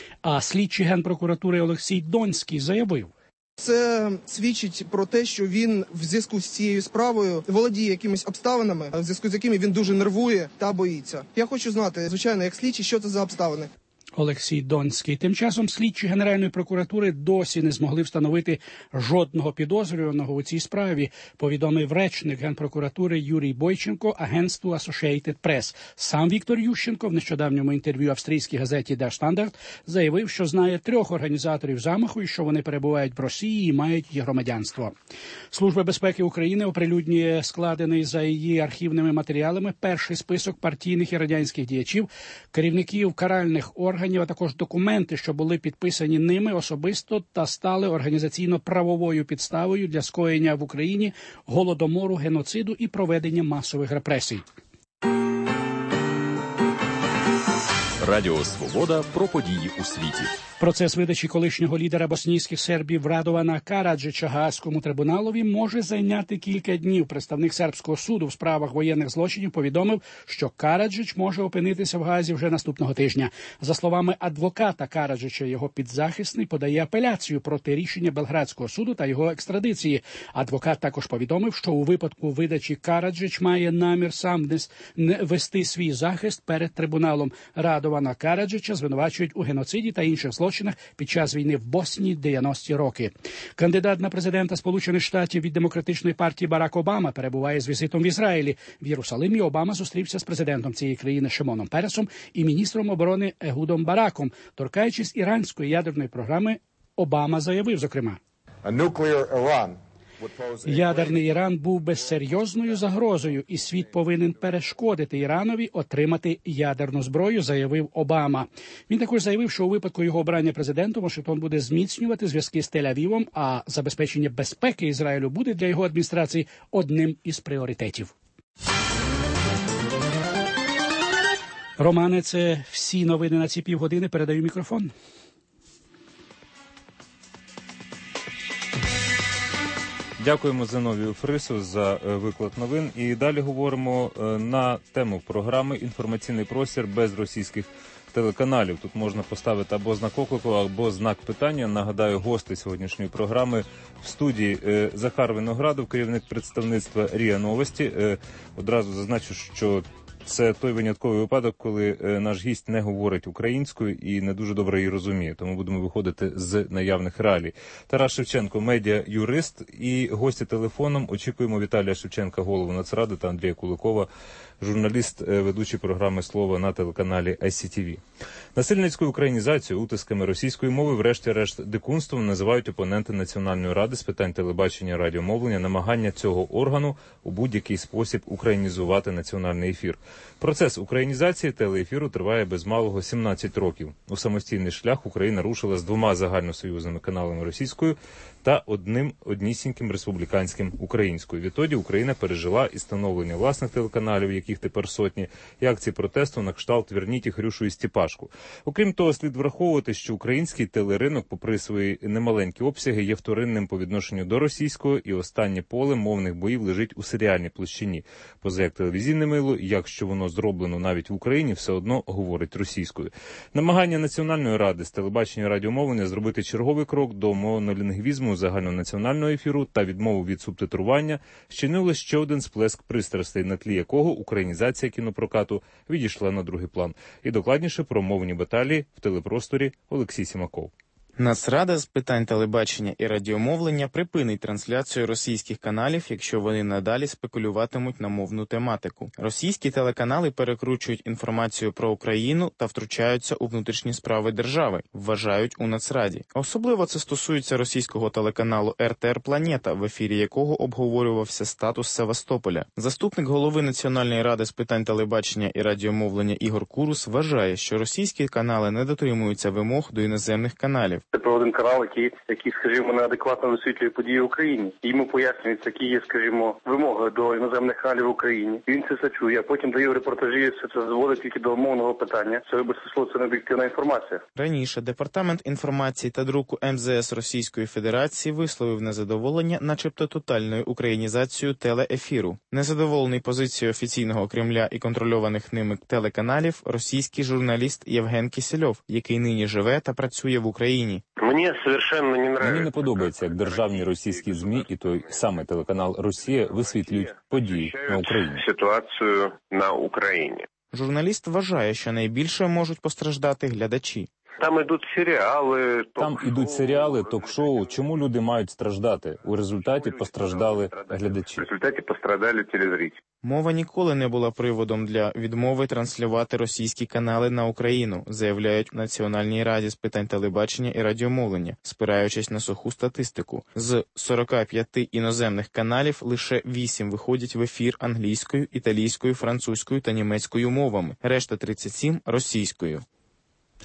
А слідчий Генпрокуратури Олексій Донський заявив. Це свідчить про те, що він в зв'язку з цією справою володіє якимись обставинами, в зв'язку з якими він дуже нервує та боїться. Я хочу знати, звичайно, як слідчий, що це за обставини. Олексій Донський. Тим часом слідчі Генеральної прокуратури досі не змогли встановити жодного підозрюваного у цій справі, повідомив речник Генпрокуратури Юрій Бойченко агентству Associated Press. Сам Віктор Ющенко в нещодавньому інтерв'ю австрійській газеті Der Standard заявив, що знає трьох організаторів замаху і що вони перебувають в Росії і мають її громадянство. Служба безпеки України оприлюднює складений за її архівними матеріалами перший список партійних і радянських діячів, керівників каральних органів, а також документи, що були підписані ними особисто та стали організаційно-правовою підставою для скоєння в Україні голодомору, геноциду і проведення масових репресій. Радіо «Свобода» про події у світі. Процес видачі колишнього лідера боснійських сербів Радована Караджича Гаазькому трибуналові може зайняти кілька днів. Представник сербського суду в справах воєнних злочинів повідомив, що Караджич може опинитися в Гаазі вже наступного тижня. За словами адвоката Караджича, його підзахисний подає апеляцію проти рішення Белградського суду та його екстрадиції. Адвокат також повідомив, що у випадку видачі Караджич має намір сам вести свій захист перед трибуналом. Радована Караджича звинувачують у геноциді та інших злочинах під час війни в Боснії дев'яності роки. Кандидат на президента Сполучених Штатів від Демократичної партії Барак Обама перебуває з візитом в Ізраїлі. В Єрусалимі Обама зустрівся з президентом цієї країни Шимоном Пересом і міністром оборони Егудом Бараком. Торкаючись іранської ядерної програми, Обама заявив, зокрема, ядерний Іран був би серйозною загрозою, і світ повинен перешкодити Іранові отримати ядерну зброю, заявив Обама. Він також заявив, що у випадку його обрання президентом Вашингтон буде зміцнювати зв'язки з Тель-Авівом, а забезпечення безпеки Ізраїлю буде для його адміністрації одним із пріоритетів. Романе, це всі новини на ці півгодини. Передаю мікрофон. Дякуємо Зиновію Фрису за виклад новин. І далі говоримо на тему програми «Інформаційний простір без російських телеканалів». Тут можна поставити або знак оклику, або знак питання. Нагадаю, гости сьогоднішньої програми в студії Захар Виноградов, керівник представництва РІА Новості. Одразу зазначу, що це той винятковий випадок, коли наш гість не говорить українською і не дуже добре її розуміє. Тому будемо виходити з наявних реалій. Тарас Шевченко, медіа-юрист, і гості телефоном. Очікуємо Віталія Шевченка, голову Нацради, та Андрія Куликова, журналіст, ведучий програми «Слово» на телеканалі ай сі ті ві. Насильницькою українізацією, утисками російської мови, врешті-решт дикунством називають опоненти Національної ради з питань телебачення і радіомовлення намагання цього органу у будь-який спосіб українізувати національний ефір. Процес українізації телеефіру триває без малого сімнадцять років. У самостійний шлях Україна рушила з двома загальносоюзними каналами російською та одним однісіньким республіканським українською. Відтоді Україна пережила і становлення власних телеканалів, яких тепер сотні, і акції протесту на кшталт «Верніть Хрюшу і Степашку». Окрім того, слід враховувати, що український телеринок, попри свої немаленькі обсяги, є вторинним по відношенню до російського, і останнє поле мовних боїв лежить у серіальній площині. Поза як телевізійне мило, якщо воно зроблено навіть в Україні, все одно говорить російською. Намагання Національної ради з телебачення і радіомовлення зробити черговий крок до монолінгвізму загальнонаціонального ефіру та відмову від субтитрування щинило ще один сплеск пристрастей, на тлі якого українізація кінопрокату відійшла на другий план. І докладніше про мовні баталії в телепросторі Олексій Сімаков. Нацрада з питань телебачення і радіомовлення припинить трансляцію російських каналів, якщо вони надалі спекулюватимуть на мовну тематику. Російські телеканали перекручують інформацію про Україну та втручаються у внутрішні справи держави, вважають у Нацраді. Особливо це стосується російського телеканалу ер те ер Планета, в ефірі якого обговорювався статус Севастополя. Заступник голови Національної ради з питань телебачення і радіомовлення Ігор Курус вважає, що російські канали не дотримуються вимог до іноземних каналів. Це про один канал, який, який, скажімо, неадекватно висвітлює події в Україні. Йому пояснюють, які є, скажімо, вимоги до іноземних каналів в Україні. І він це все чує, а потім дає в репортажі, все це зводить тільки до мовного питання. Це, вибачте слово, це не об'єктивна інформація. Раніше Департамент інформації та друку ем зе ес Російської Федерації висловив незадоволення, начебто тотальною українізацією телеефіру. Незадоволений позицією офіційного Кремля і контрольованих ними телеканалів російський журналіст Євген Кісельов, який нині живе та працює в Україні. Мені совершенно не нравится. Мені не подобається, як державні російські ЗМІ і той самий телеканал «Росія» висвітлюють події на Україні. Ситуацію на Україні. Журналіст вважає, що найбільше можуть постраждати глядачі. Там ідуть серіали, там ідуть серіали, ток-шоу. Чому люди мають страждати? У результаті постраждали глядачі. В результаті постраждали телезрителі. Мова ніколи не була приводом для відмови транслювати російські канали на Україну, заявляють в Національній раді з питань телебачення і радіомовлення, спираючись на суху статистику. З сорока п'яти іноземних каналів лише вісім виходять в ефір англійською, італійською, французькою та німецькою мовами, решта тридцять сім – російською.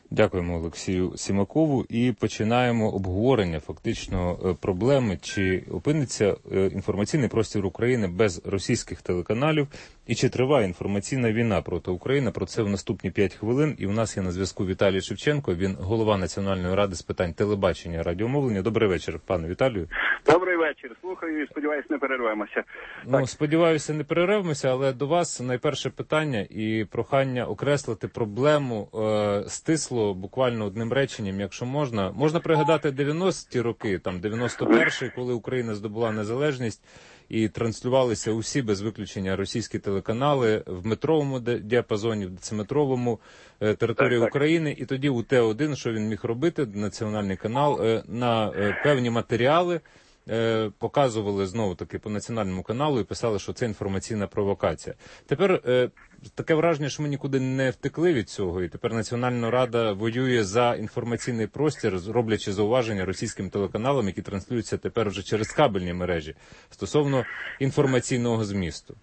Дякуємо Олексію Сімакову і починаємо обговорення фактично проблеми, чи опиниться інформаційний простір України без російських телеканалів і чи триває інформаційна війна проти України. Про це в наступні п'ять хвилин. І в нас є на зв'язку Віталій Шевченко, він голова Національної ради з питань телебачення і радіомовлення. Добрий вечір, пане Віталію. Добрий вечір. Слухаю і сподіваюся, не перервемося. Ну, так. Сподіваюся, не перервемося, але до вас найперше питання і прохання окреслити проблему е, стисло, буквально одним реченням, якщо можна. Можна пригадати дев'яності роки, там дев'яносто перший, коли Україна здобула незалежність, і транслювалися усі без виключення російські телеканали в метровому діапазоні, в дециметровому е, території так, України. Так. І тоді у Т один, що він міг робити, національний канал, е, на е, певні матеріали е, показували знову-таки по національному каналу і писали, що це інформаційна провокація. Тепер е, таке враження, що ми нікуди не втекли від цього, і тепер Національна Рада воює за інформаційний простір, роблячи зауваження російським телеканалам, які транслюються тепер вже через кабельні мережі, стосовно інформаційного змісту.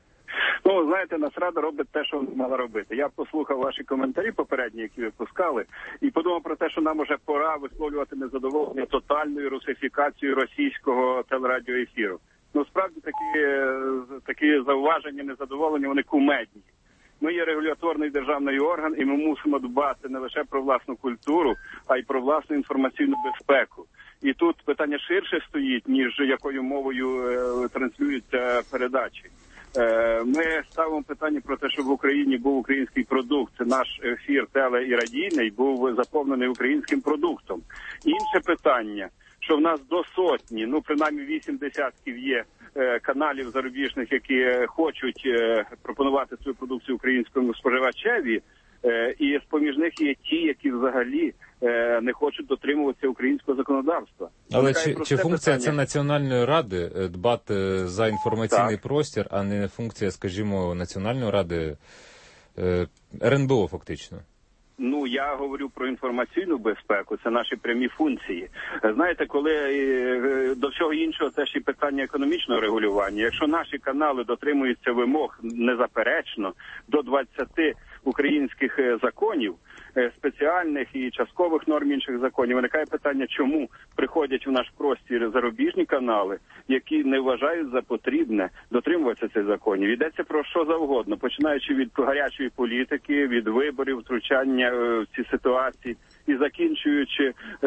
Ну, знаєте, Нацрада робить те, що мала робити. Я послухав ваші коментарі попередні, які ви пускали, і подумав про те, що нам уже пора висловлювати незадоволення тотальною русифікацією російського телерадіоефіру. Ну, справді, такі, такі зауваження, незадоволення, вони кумедні. Ми є регуляторний державний орган, і ми мусимо дбати не лише про власну культуру, а й про власну інформаційну безпеку. І тут питання ширше стоїть, ніж якою мовою е, транслюються передачі. Е, ми ставимо питання про те, щоб в Україні був український продукт. Це наш ефір теле- і радійний був заповнений українським продуктом. Інше питання, що в нас до сотні, ну принаймні вісім десятків є е, каналів зарубіжних, які хочуть е, пропонувати свою продукцію українському споживачеві, е, і з-поміж них є ті, які взагалі е, не хочуть дотримуватися українського законодавства. Але чи, чи функція це Національної Ради дбати за інформаційний так. простір, а не функція, скажімо, Національної Ради е, Р Н Б О фактично? Ну, я говорю про інформаційну безпеку, це наші прямі функції. Знаєте, коли до всього іншого це ж і питання економічного регулювання. Якщо наші канали дотримуються вимог незаперечно до двадцяти українських законів, спеціальних і часткових норм інших законів, виникає питання, чому приходять в наш простір зарубіжні канали, які не вважають за потрібне дотримуватися цих законів. Йдеться про що завгодно, починаючи від гарячої політики, від виборів, втручання в ці ситуації, і закінчуючи е,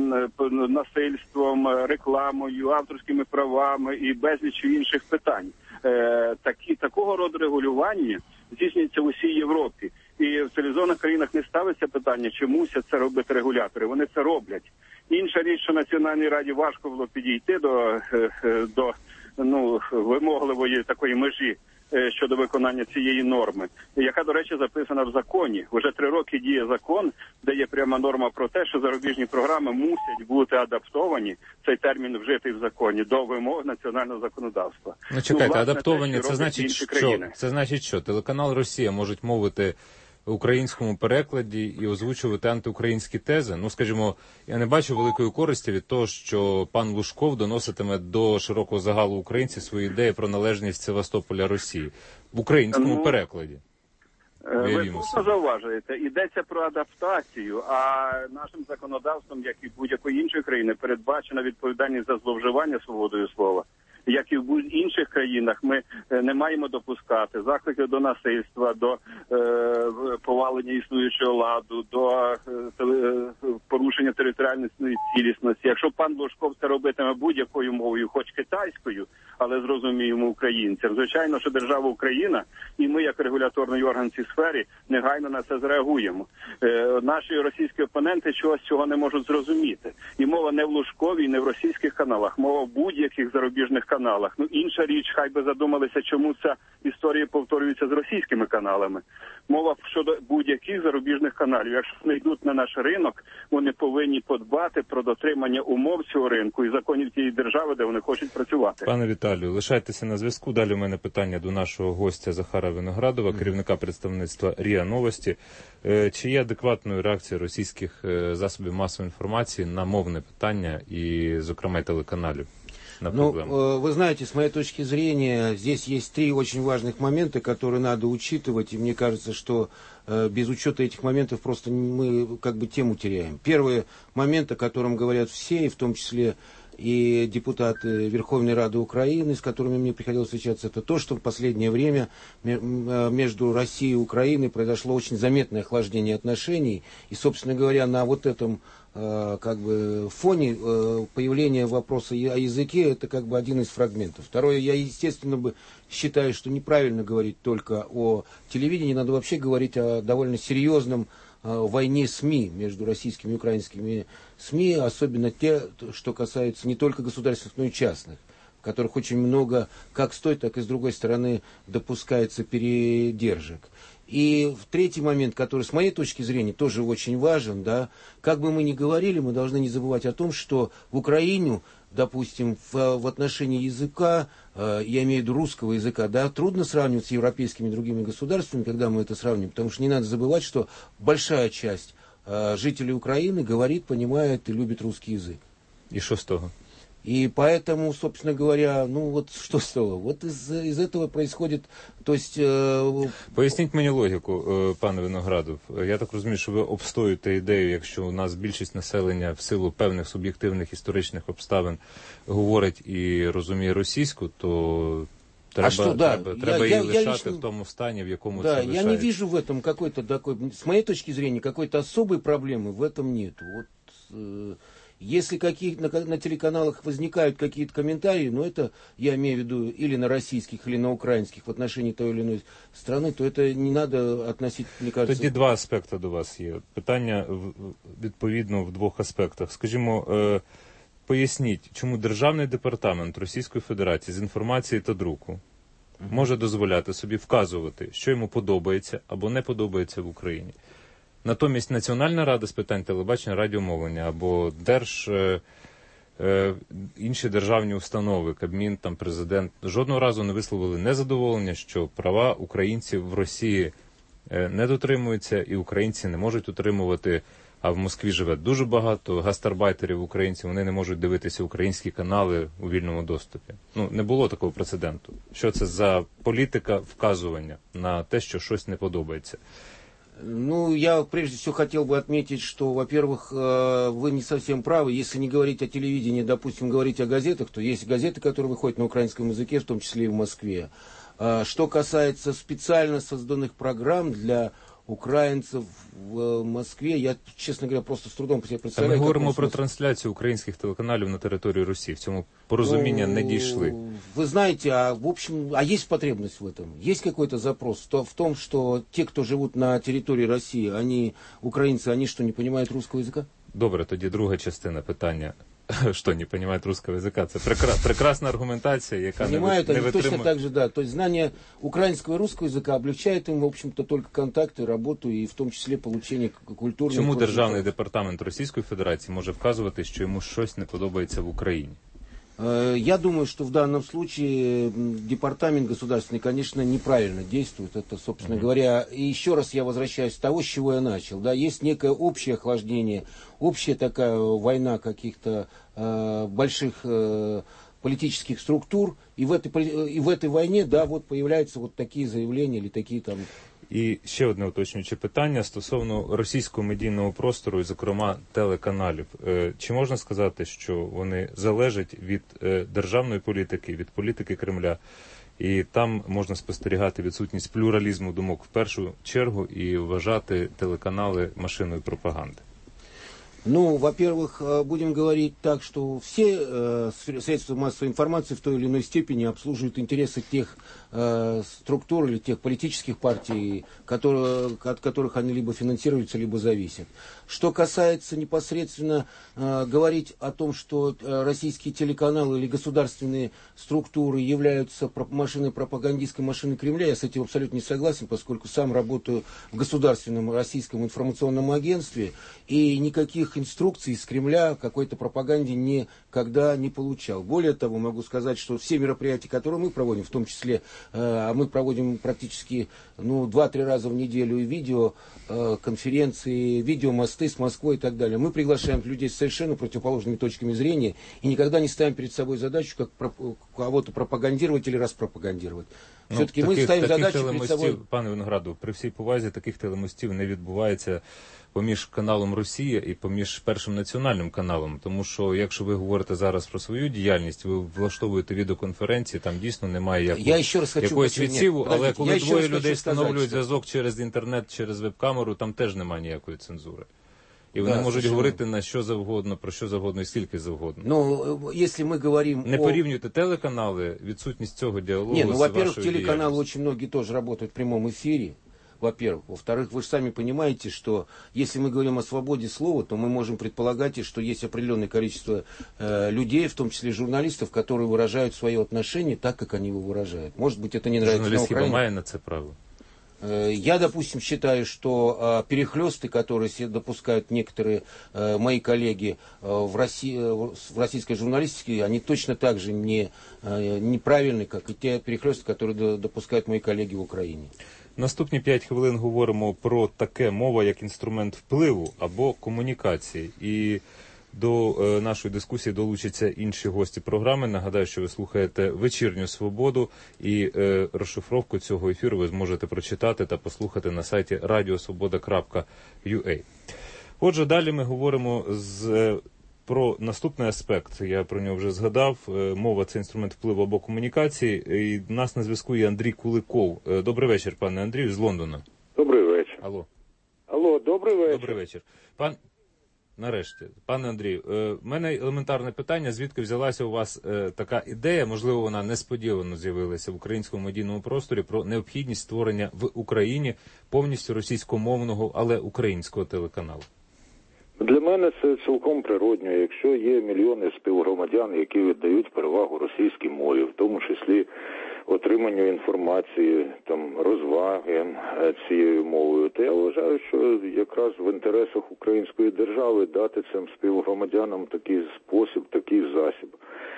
насильством, рекламою, авторськими правами і безлічю інших питань. Е, такі, такого роду регулювання здійснюється в усій Європі. І в цивілізованих країнах не ставиться питання, чи мусять це робити регулятори. Вони це роблять. Інша річ, що Національній Раді важко було підійти до, до ну, вимогливої такої межі щодо виконання цієї норми, яка, до речі, записана в законі. Уже три роки діє закон, де є пряма норма про те, що зарубіжні програми мусять бути адаптовані, цей термін вжитий в законі, до вимог національного законодавства. Ну, чекайте, ну, власне, адаптовані, те, це значить, що? Це значить, що телеканал «Росія» можуть мовити в українському перекладі і озвучувати антиукраїнські тези. Ну, скажімо, я не бачу великої користі від того, що пан Лужков доноситиме до широкого загалу українців свої ідеї про належність Севастополя Росії в українському ну, перекладі. Ви слушно зауважуєте, йдеться про адаптацію, а нашим законодавством, як і будь-якої іншої країни, передбачена відповідальність за зловживання свободою слова. Як і в інших країнах, ми не маємо допускати заклики до насильства, до е, повалення існуючого ладу, до е, порушення територіальної цілісності. Якщо пан Лужков це робитиме будь-якою мовою, хоч китайською, але зрозуміємо українцям, звичайно, що держава Україна і ми, як регуляторний орган в цій сфері, негайно на це зреагуємо. Е, наші російські опоненти чогось цього не можуть зрозуміти. І мова не в Лужкові, не в російських каналах, мова в будь-яких зарубіжних каналах. Ну, інша річ, хай би задумалися, чому ця історія повторюється з російськими каналами. Мова щодо будь-яких зарубіжних каналів. Якщо вони йдуть на наш ринок, вони повинні подбати про дотримання умов цього ринку і законів тієї держави, де вони хочуть працювати. Пане Віталію, лишайтеся на зв'язку. Далі у мене питання до нашого гостя Захара Виноградова, керівника представництва РІА Новості. Чи є адекватною реакцією російських засобів масової інформації на мовне питання і, зокрема, телеканалів? на проблему? Ну, вы знаете, с моей точки зрения, здесь есть три очень важных момента, которые надо учитывать, и мне кажется, что без учета этих моментов просто мы как бы тему теряем. Первый момент, о котором говорят все, и в том числе и депутаты Верховной Рады Украины, с которыми мне приходилось встречаться, это то, что в последнее время между Россией и Украиной произошло очень заметное охлаждение отношений. И, собственно говоря, на вот этом как бы фоне появления вопроса о языке, это как бы один из фрагментов. Второе, я, естественно, бы считаю, что неправильно говорить только о телевидении, надо вообще говорить о довольно серьезном войне СМИ между российскими и украинскими СМИ, особенно те, что касаются не только государственных, но и частных, в которых очень много как с той, так и с другой стороны допускается передержек. И третий момент, который с моей точки зрения тоже очень важен, да, как бы мы ни говорили, мы должны не забывать о том, что в Украину, допустим, в, в отношении языка, э, я имею в виду русского языка, да, трудно сравнивать с европейскими и другими государствами, когда мы это сравним, потому что не надо забывать, что большая часть э, жителей Украины говорит, понимает и любит русский язык. И что с того? И поэтому, собственно говоря, ну вот что стало? Вот из, из этого происходит, то есть... Е... Поясніть мені логіку, пане Виноградов. Я так розумію, що ви обстоюєте ідею, якщо у нас більшість населення в силу певних суб'єктивних історичних обставин говорить і розуміє російську, то треба, а что, да, треба, я, треба я, її я лишати лично, в тому стані, в якому да, це лишається. Я не вижу в этом какой-то такой, с моей точки зрения, какой-то особой проблемы в этом нету. Вот... Э... Если какие, на, на телеканалах возникают какие-то комментарии, ну это я имею в виду или на российских, или на украинских в отношении той или иной страны, то это не надо относить, мне кажется... Тоді два аспекти до вас є. Питання відповідно в двох аспектах. Скажімо, е, поясніть, чому Державний департамент Російської Федерації з інформації та друку може дозволяти собі вказувати, що йому подобається або не подобається в Україні. Натомість Національна рада з питань телебачення, радіомовлення або держ, е, е, інші державні установи, Кабмін, там, президент, жодного разу не висловили незадоволення, що права українців в Росії е, не дотримуються і українці не можуть утримувати, а в Москві живе дуже багато гастарбайтерів українців, вони не можуть дивитися українські канали у вільному доступі. Ну, не було такого прецеденту. Що це за політика вказування на те, що щось не подобається? Ну, я прежде всего хотел бы отметить, что, во-первых, вы не совсем правы. Если не говорить о телевидении, допустим, говорить о газетах, то есть газеты, которые выходят на украинском языке, в том числе и в Москве. Что касается специально созданных программ для українців в Москві, я, чесно говоря, просто з трудом себе представляю. Ми говоримо про трансляцію українських телеканалів на території Росії. В цьому порозуміння ну, не дійшли. Вы знаете, а в общем, а есть потребность в этом? Есть какой-то запрос то, в том, что те, кто живут на территории России, они, украинцы, они что, не понимают русского языка? Добре, тоді друга частина питання. Что, не понимают русского языка? Это прекра... прекрасная аргументация, яка понимают, не, не они витримує. Точно так же, да. То есть знание украинского и русского языка облегчает им, в общем-то, только контакты, работу и в том числе получение культурного... Чому Державний департамент Російської Федерації може вказувати, що йому щось не подобається в Україні? Я думаю, что в данном случае департамент государственный, конечно, неправильно действует. Это, собственно mm-hmm. говоря, и еще раз я возвращаюсь к тому, с чего я начал. Да, есть некое общее охлаждение, общая такая война каких-то э, больших э, политических структур. И в, этой, и в этой войне, да, вот появляются вот такие заявления или такие там... І ще одне уточнююче питання стосовно російського медійного простору, і, зокрема, телеканалів. Чи можна сказати, що вони залежать від державної політики, від політики Кремля, і там можна спостерігати відсутність плюралізму думок в першу чергу і вважати телеканали машиною пропаганди? Ну, во-первых, будем говорить так, что все э, средства массовой информации в той или иной степени обслуживают интересы тех э, структур или тех политических партий, которые, от которых они либо финансируются, либо зависят. Что касается непосредственно э, говорить о том, что э, российские телеканалы или государственные структуры являются машиной пропагандистской машиной Кремля, я с этим абсолютно не согласен, поскольку сам работаю в государственном российском информационном агентстве, и никаких никаких инструкций из Кремля какой-то пропаганде никогда не получал. Более того, могу сказать, что все мероприятия, которые мы проводим, в том числе, а мы проводим практически ну, два-три раза в неделю и видео, конференции, видеомосты с Москвой и так далее. Мы приглашаем людей с совершенно противоположными точками зрения и никогда не ставим перед собой задачу, как кого-то пропагандировать или распропагандировать. Ну, Все-таки таких, ми ставимо таких задачу перед собою. Пане Винограду, при всій повазі таких телемостів не відбувається поміж каналом Росія і поміж Першим національним каналом. Тому що, якщо ви говорите зараз про свою діяльність, ви влаштовуєте відеоконференції, там дійсно немає як, якогось відсіву, але коли двоє людей встановлюють зв'язок через інтернет, через веб-камеру, там теж немає ніякої цензури. І вони да, можуть совершенно. говорити на що завгодно, про що завгодно і скільки завгодно. Ну, если мы говорим Не о... порівнюйте телеканали, відсутність цього діалогу Не, ну, з во-первых, вашою телеканалы очень многие тоже работают в прямом эфире. Во-первых. Во-вторых, вы же сами понимаете, что если мы говорим о свободе слова, то мы можем предполагать, что есть определенное количество э, людей, в том числе журналистов, которые выражают свое отношение так, как они его выражают. Может быть, это не нравится на Украине. Журналист має на це право. Я, допустим, считаю, что э, перехлесты, которые допускают некоторые э, мои коллеги э, в, России, в российской журналистике, они точно так же не, э, неправильны, как и те перехлесты, которые допускают мои коллеги в Украине. Наступні п'ять хвилин говоримо про таке мова, як інструмент впливу або комунікації. І до е, нашої дискусії долучаться інші гості програми. Нагадаю, що ви слухаєте «Вечірню свободу» і е, розшифровку цього ефіру ви зможете прочитати та послухати на сайті радіосвобода крапка ю а. Отже, далі ми говоримо з, е, про наступний аспект. Я про нього вже згадав. Е, мова – це інструмент впливу або комунікації. І у нас на зв'язку є Андрій Куликов. Е, добрий вечір, пане Андрію, з Лондона. Добрий вечір. Алло. Алло, добрий вечір. Добрий вечір. Пан... Нарешті, пане Андрію, в мене елементарне питання, звідки взялася у вас е, така ідея, можливо, вона несподівано з'явилася в українському медійному просторі, про необхідність створення в Україні повністю російськомовного, але українського телеканалу? Для мене це цілком природньо. Якщо є мільйони співгромадян, які віддають перевагу російській мові, в тому числі отриманню інформації, там, розваги цією мовою, то я вважаю, що якраз в інтересах української держави дати цим співгромадянам такий спосіб, такий засіб.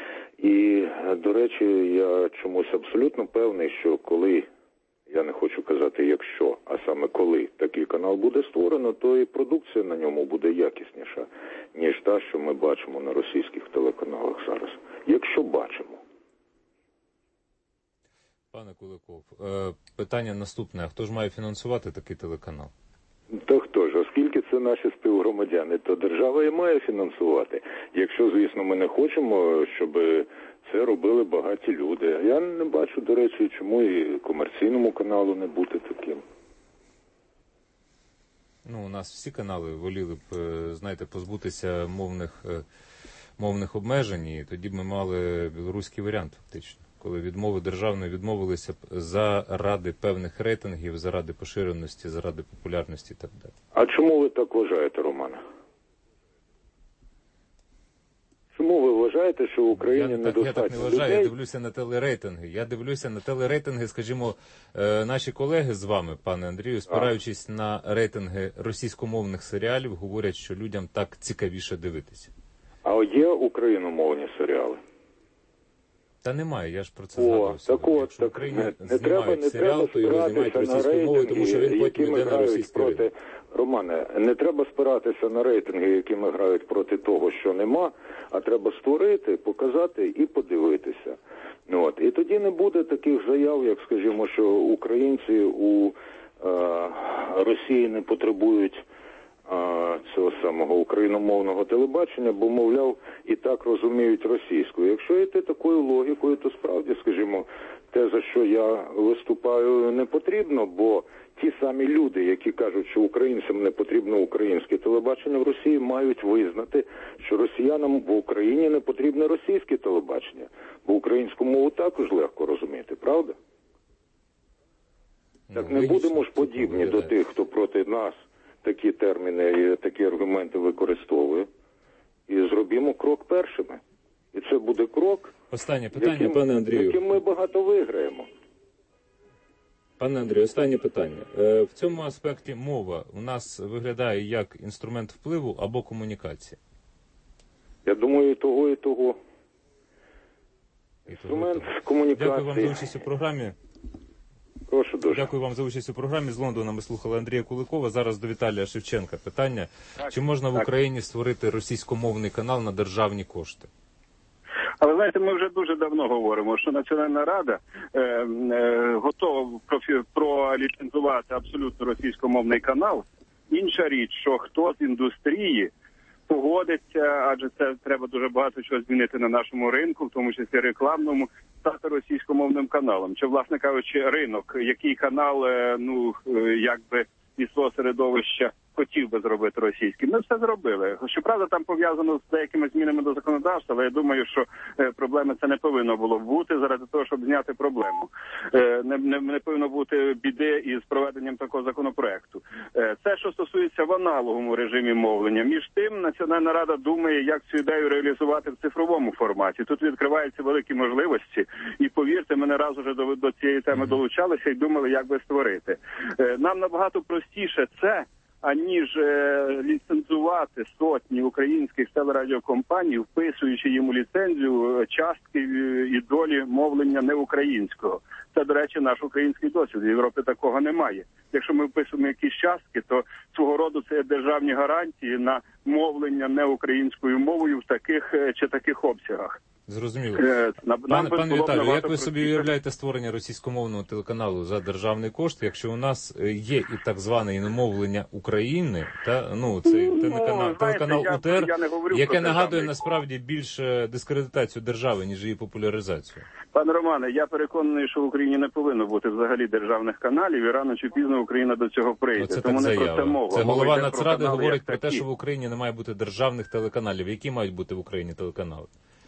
І, до речі, я чомусь абсолютно певний, що коли, я не хочу казати якщо, а саме коли такий канал буде створено, то і продукція на ньому буде якісніша, ніж та, що ми бачимо на російських телеканалах зараз. Якщо бачимо. Пане Куликов, питання наступне. Хто ж має фінансувати такий телеканал? Та хто ж? Оскільки це наші співгромадяни, то держава і має фінансувати. Якщо, звісно, ми не хочемо, щоб це робили багаті люди. Я не бачу, до речі, чому і комерційному каналу не бути таким. Ну, у нас всі канали воліли б, знаєте, позбутися мовних, мовних обмежень, і тоді б ми мали білоруський варіант, фактично. Коли відмови державної відмовилися б заради певних рейтингів, заради поширеності, заради популярності і так далі. А чому ви так вважаєте, Романе? Чому ви вважаєте, що в Україні я недостатньо людей? Я так не вважаю, людей? я дивлюся на телерейтинги. Я дивлюся на телерейтинги, скажімо, наші колеги з вами, пане Андрію, спираючись а. на рейтинги російськомовних серіалів, говорять, що людям так цікавіше дивитися. А є україномовні серіали? Та немає, я ж про це О, згадував. Так от, Якщо в так, Україні не, не треба, не серіал, то його знімають російською мовою, тому що він потім йде на російський проти... ринок. Романе, не треба спиратися на рейтинги, якими грають проти того, що нема, а треба створити, показати і подивитися. От. І тоді не буде таких заяв, як, скажімо, що українці у е, Росії не потребують цього самого україномовного телебачення, бо, мовляв, і так розуміють російську. Якщо йти такою логікою, то справді, скажімо, те, за що я виступаю, не потрібно, бо ті самі люди, які кажуть, що українцям не потрібно українське телебачення в Росії, мають визнати, що росіянам в Україні не потрібне російське телебачення, бо українську мову також легко розуміти, правда? Так не будемо ж подібні до тих, хто проти нас такі терміни і такі аргументи використовує. І зробімо крок першими. І це буде крок, Останнє питання, яким, пане Андрію. яким ми багато виграємо. Пане Андрію, останнє питання. В цьому аспекті мова у нас виглядає як інструмент впливу або комунікації? Я думаю, і того, і того. Інструмент комунікації. Дякую вам за участь у програмі. Прошу дуже. Дякую вам за участь у програмі. З Лондона ми слухали Андрія Куликова. Зараз до Віталія Шевченка питання. Так, Чи можна так. в Україні створити російськомовний канал на державні кошти? Але, знаєте, ми вже дуже давно говоримо, що Національна Рада е, е, готова профі- проліцензувати абсолютно російськомовний канал. Інша річ, що хто з індустрії погодиться, адже це треба дуже багато чого змінити на нашому ринку, в тому числі рекламному, стати російськомовним каналом. Чи, власне кажучи, ринок, який канал, е, ну, е, якби із свого середовища хотів би зробити російським. Ми все зробили. Щоправда, там пов'язано з деякими змінами до законодавства, але я думаю, що е, проблеми це не повинно було бути заради того, щоб зняти проблему. Е, не, не, не повинно бути біди із проведенням такого законопроекту. Е, це, що стосується в аналоговому режимі мовлення. Між тим, Національна Рада думає, як цю ідею реалізувати в цифровому форматі. Тут відкриваються великі можливості. І, повірте, ми не раз уже до, до цієї теми долучалися і думали, як би створити. Е, нам набагато простіше це, аніж е, ліцензувати сотні українських телерадіокомпаній, вписуючи їм у ліцензію частки і долі мовлення неукраїнського. Це, до речі, наш український досвід. В Європі такого немає. Якщо ми вписуємо якісь частки, то свого роду це державні гарантії на мовлення неукраїнською мовою в таких чи таких обсягах. Зрозуміло. Е, нам Пане, пане Віталію, як ви собі простіше. уявляєте створення російськомовного телеканалу за державний кошт, якщо у нас є і так зване іномовлення України, та ну цей Ну, телеканал, знаєте, телеканал я- УТР, я не говорю яке про нагадує державний насправді більше дискредитацію держави, ніж її популяризацію? Пане Романе, я переконаний, що в Україні не повинно бути взагалі державних каналів, і рано чи пізно Україна до цього прийде. Оце Тому так не про це заява. мова. Це Мова голова йде про Нацради канали говорить як про те, такі. що в Україні не має бути державних телеканалів. Які мають бути в Україні телеканали?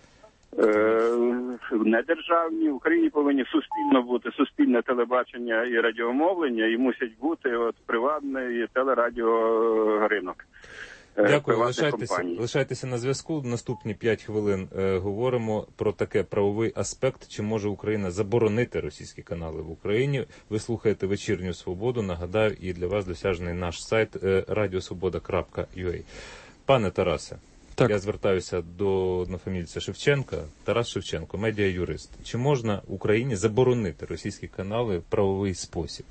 Е, не державні. В Україні повинні суспільно бути суспільне телебачення і радіомовлення, і мусять бути от приватний телерадіоринок. е, Дякую, приватних лишайтеся, компаній. лишайтеся на зв'язку. Наступні п'ять хвилин е, говоримо про таке правовий аспект, чи може Україна заборонити російські канали в Україні. Ви слухаєте «Вечірню свободу». Нагадаю, і для вас досяжний наш сайт е, радіосвобода крапка ю а. Пане Тарасе, Так. я звертаюся до однофамільця Шевченка. Тарас Шевченко, медіа-юрист. Чи можна Україні заборонити російські канали в правовий спосіб?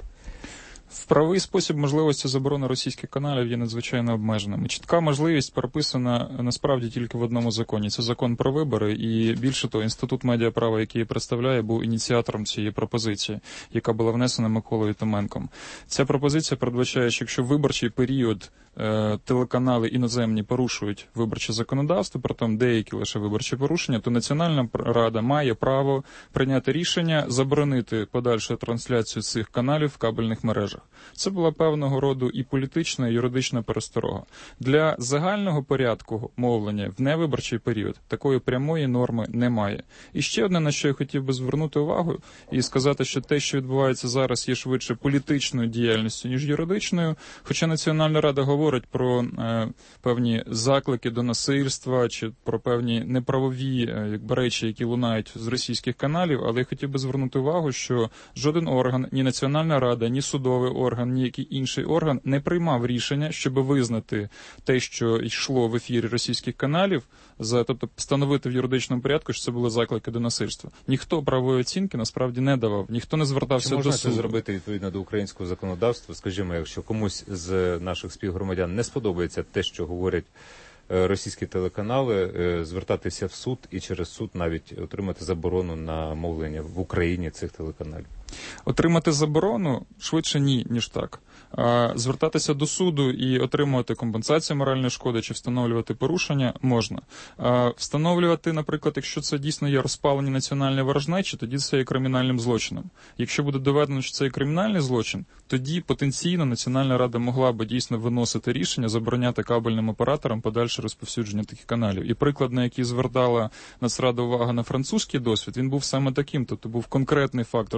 В правовий спосіб можливості заборони російських каналів є надзвичайно обмеженими. Чітка можливість прописана насправді тільки в одному законі. Це закон про вибори, і більше того, інститут медіаправа, який я представляю, був ініціатором цієї пропозиції, яка була внесена Миколою Томенком. Ця пропозиція передбачає, що якщо виборчий період е, телеканали іноземні порушують виборче законодавство, притом деякі лише виборчі порушення, то Національна Рада має право прийняти рішення заборонити подальшу трансляцію цих каналів в кабельних мережах. Це була певного роду і політична, і юридична пересторога. Для загального порядку мовлення в невиборчий період такої прямої норми немає. І ще одне, на що я хотів би звернути увагу і сказати, що те, що відбувається зараз, є швидше політичною діяльністю, ніж юридичною. Хоча Національна Рада говорить про е, певні заклики до насильства чи про певні неправові е, якби, речі, які лунають з російських каналів, але я хотів би звернути увагу, що жоден орган, ні Національна Рада, ні судовий орган, ні який інший орган не приймав рішення, щоб визнати те, що йшло в ефірі російських каналів, за, тобто встановити в юридичному порядку, що це були заклики до насильства. Ніхто правової оцінки насправді не давав, ніхто не звертався Чи можна до суду. це зробити відповідно до українського законодавства? Скажімо, якщо комусь з наших співгромадян не сподобається те, що говорять е, російські телеканали, е, звертатися в суд і через суд навіть отримати заборону на мовлення в Україні цих телеканалів? Отримати заборону швидше ні, ніж так. А звертатися до суду і отримувати компенсацію моральної шкоди чи встановлювати порушення можна. А встановлювати, наприклад, якщо це дійсно є розпалені національні ворожнечі, тоді це є кримінальним злочином. Якщо буде доведено, що це є кримінальний злочин, тоді потенційно Національна Рада могла би дійсно виносити рішення забороняти кабельним операторам подальше розповсюдження таких каналів. І приклад, на який звертала Нацрада увагу на французький досвід, він був саме таким. Тобто був конкретний факт розпалення,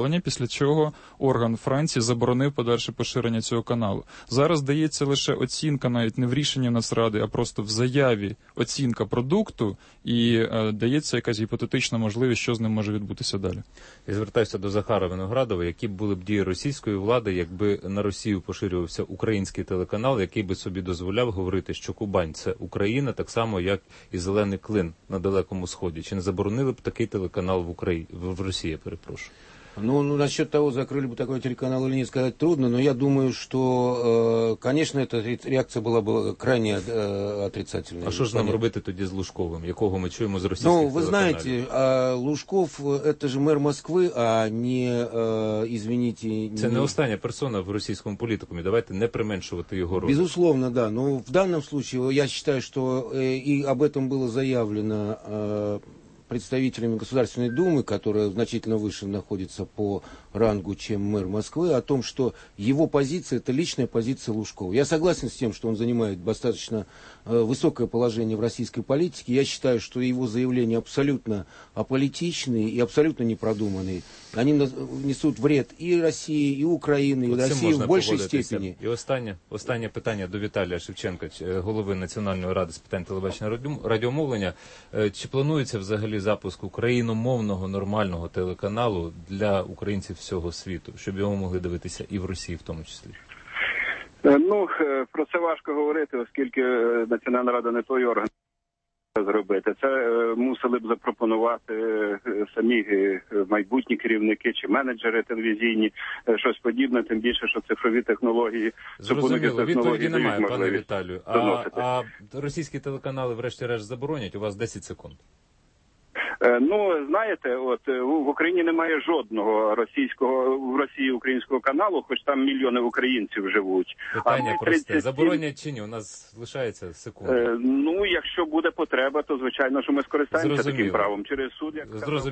голосування, після чого орган Франції заборонив подальше поширення цього каналу. Зараз дається лише оцінка, навіть не в рішенні Нацради, а просто в заяві оцінка продукту, і е, дається якась гіпотетична можливість, що з ним може відбутися далі. Я звертаюся до Захара Виноградова. Які б були б дії російської влади, якби на Росію поширювався український телеканал, який би собі дозволяв говорити, що Кубань – це Україна, так само, як і Зелений Клин на Далекому Сході? Чи не заборонили б такий телеканал в Україні, в Росії, перепрошую? Ну, ну, насчет того, закрыли бы такой телеканал или нет, сказать трудно, но я думаю, что, э, конечно, эта реакция была бы крайне э, отрицательной. А що ж нам робити тоді з Лужковим, якого ми чуємо з російських телеканалів? Ну, вы знаете, а Лужков – это же мэр Москвы, а не, э, извините... Не... Це не остання персона в російському політикумі, давайте не применшувати його роль. Безусловно, да, но в данном случае я считаю, что э, и об этом было заявлено... Э, представителями Государственной Думы, которая значительно выше находится по рангу, чем мэр Москвы, о том, что его позиция – это личная позиция Лужкова. Я согласен с тем, что он занимает достаточно э, высокое положение в российской политике. Я считаю, что его заявления абсолютно аполитичные и абсолютно непродуманные. Они несут вред и России, и Украины, и России в большей степени. І останнє, останнє питання до Віталія Шевченка, голови Національної ради з питань телебачення радіомовлення. Чи планується взагалі запуск україномовного нормального телеканалу для українців всього світу, щоб його могли дивитися і в Росії в тому числі? Ну, про це важко говорити, оскільки Національна рада не той орган зробити. Це е, мусили б запропонувати е, самі е, майбутні керівники чи менеджери телевізійні, е, щось подібне, тим більше, що цифрові технології... Зрозуміло, відповіді немає, пане Віталію. А, а російські телеканали врешті-решт заборонять? У вас десять секунд. Ну, знаєте, от в Україні немає жодного російського, в Росії українського каналу, хоч там мільйони українців живуть. Питання а просте. тридцять... Заборонять чи ні? У нас лишається секунда. Ну, якщо буде потреба, то звичайно, що ми скористаємося таким правом через суд, як сказав.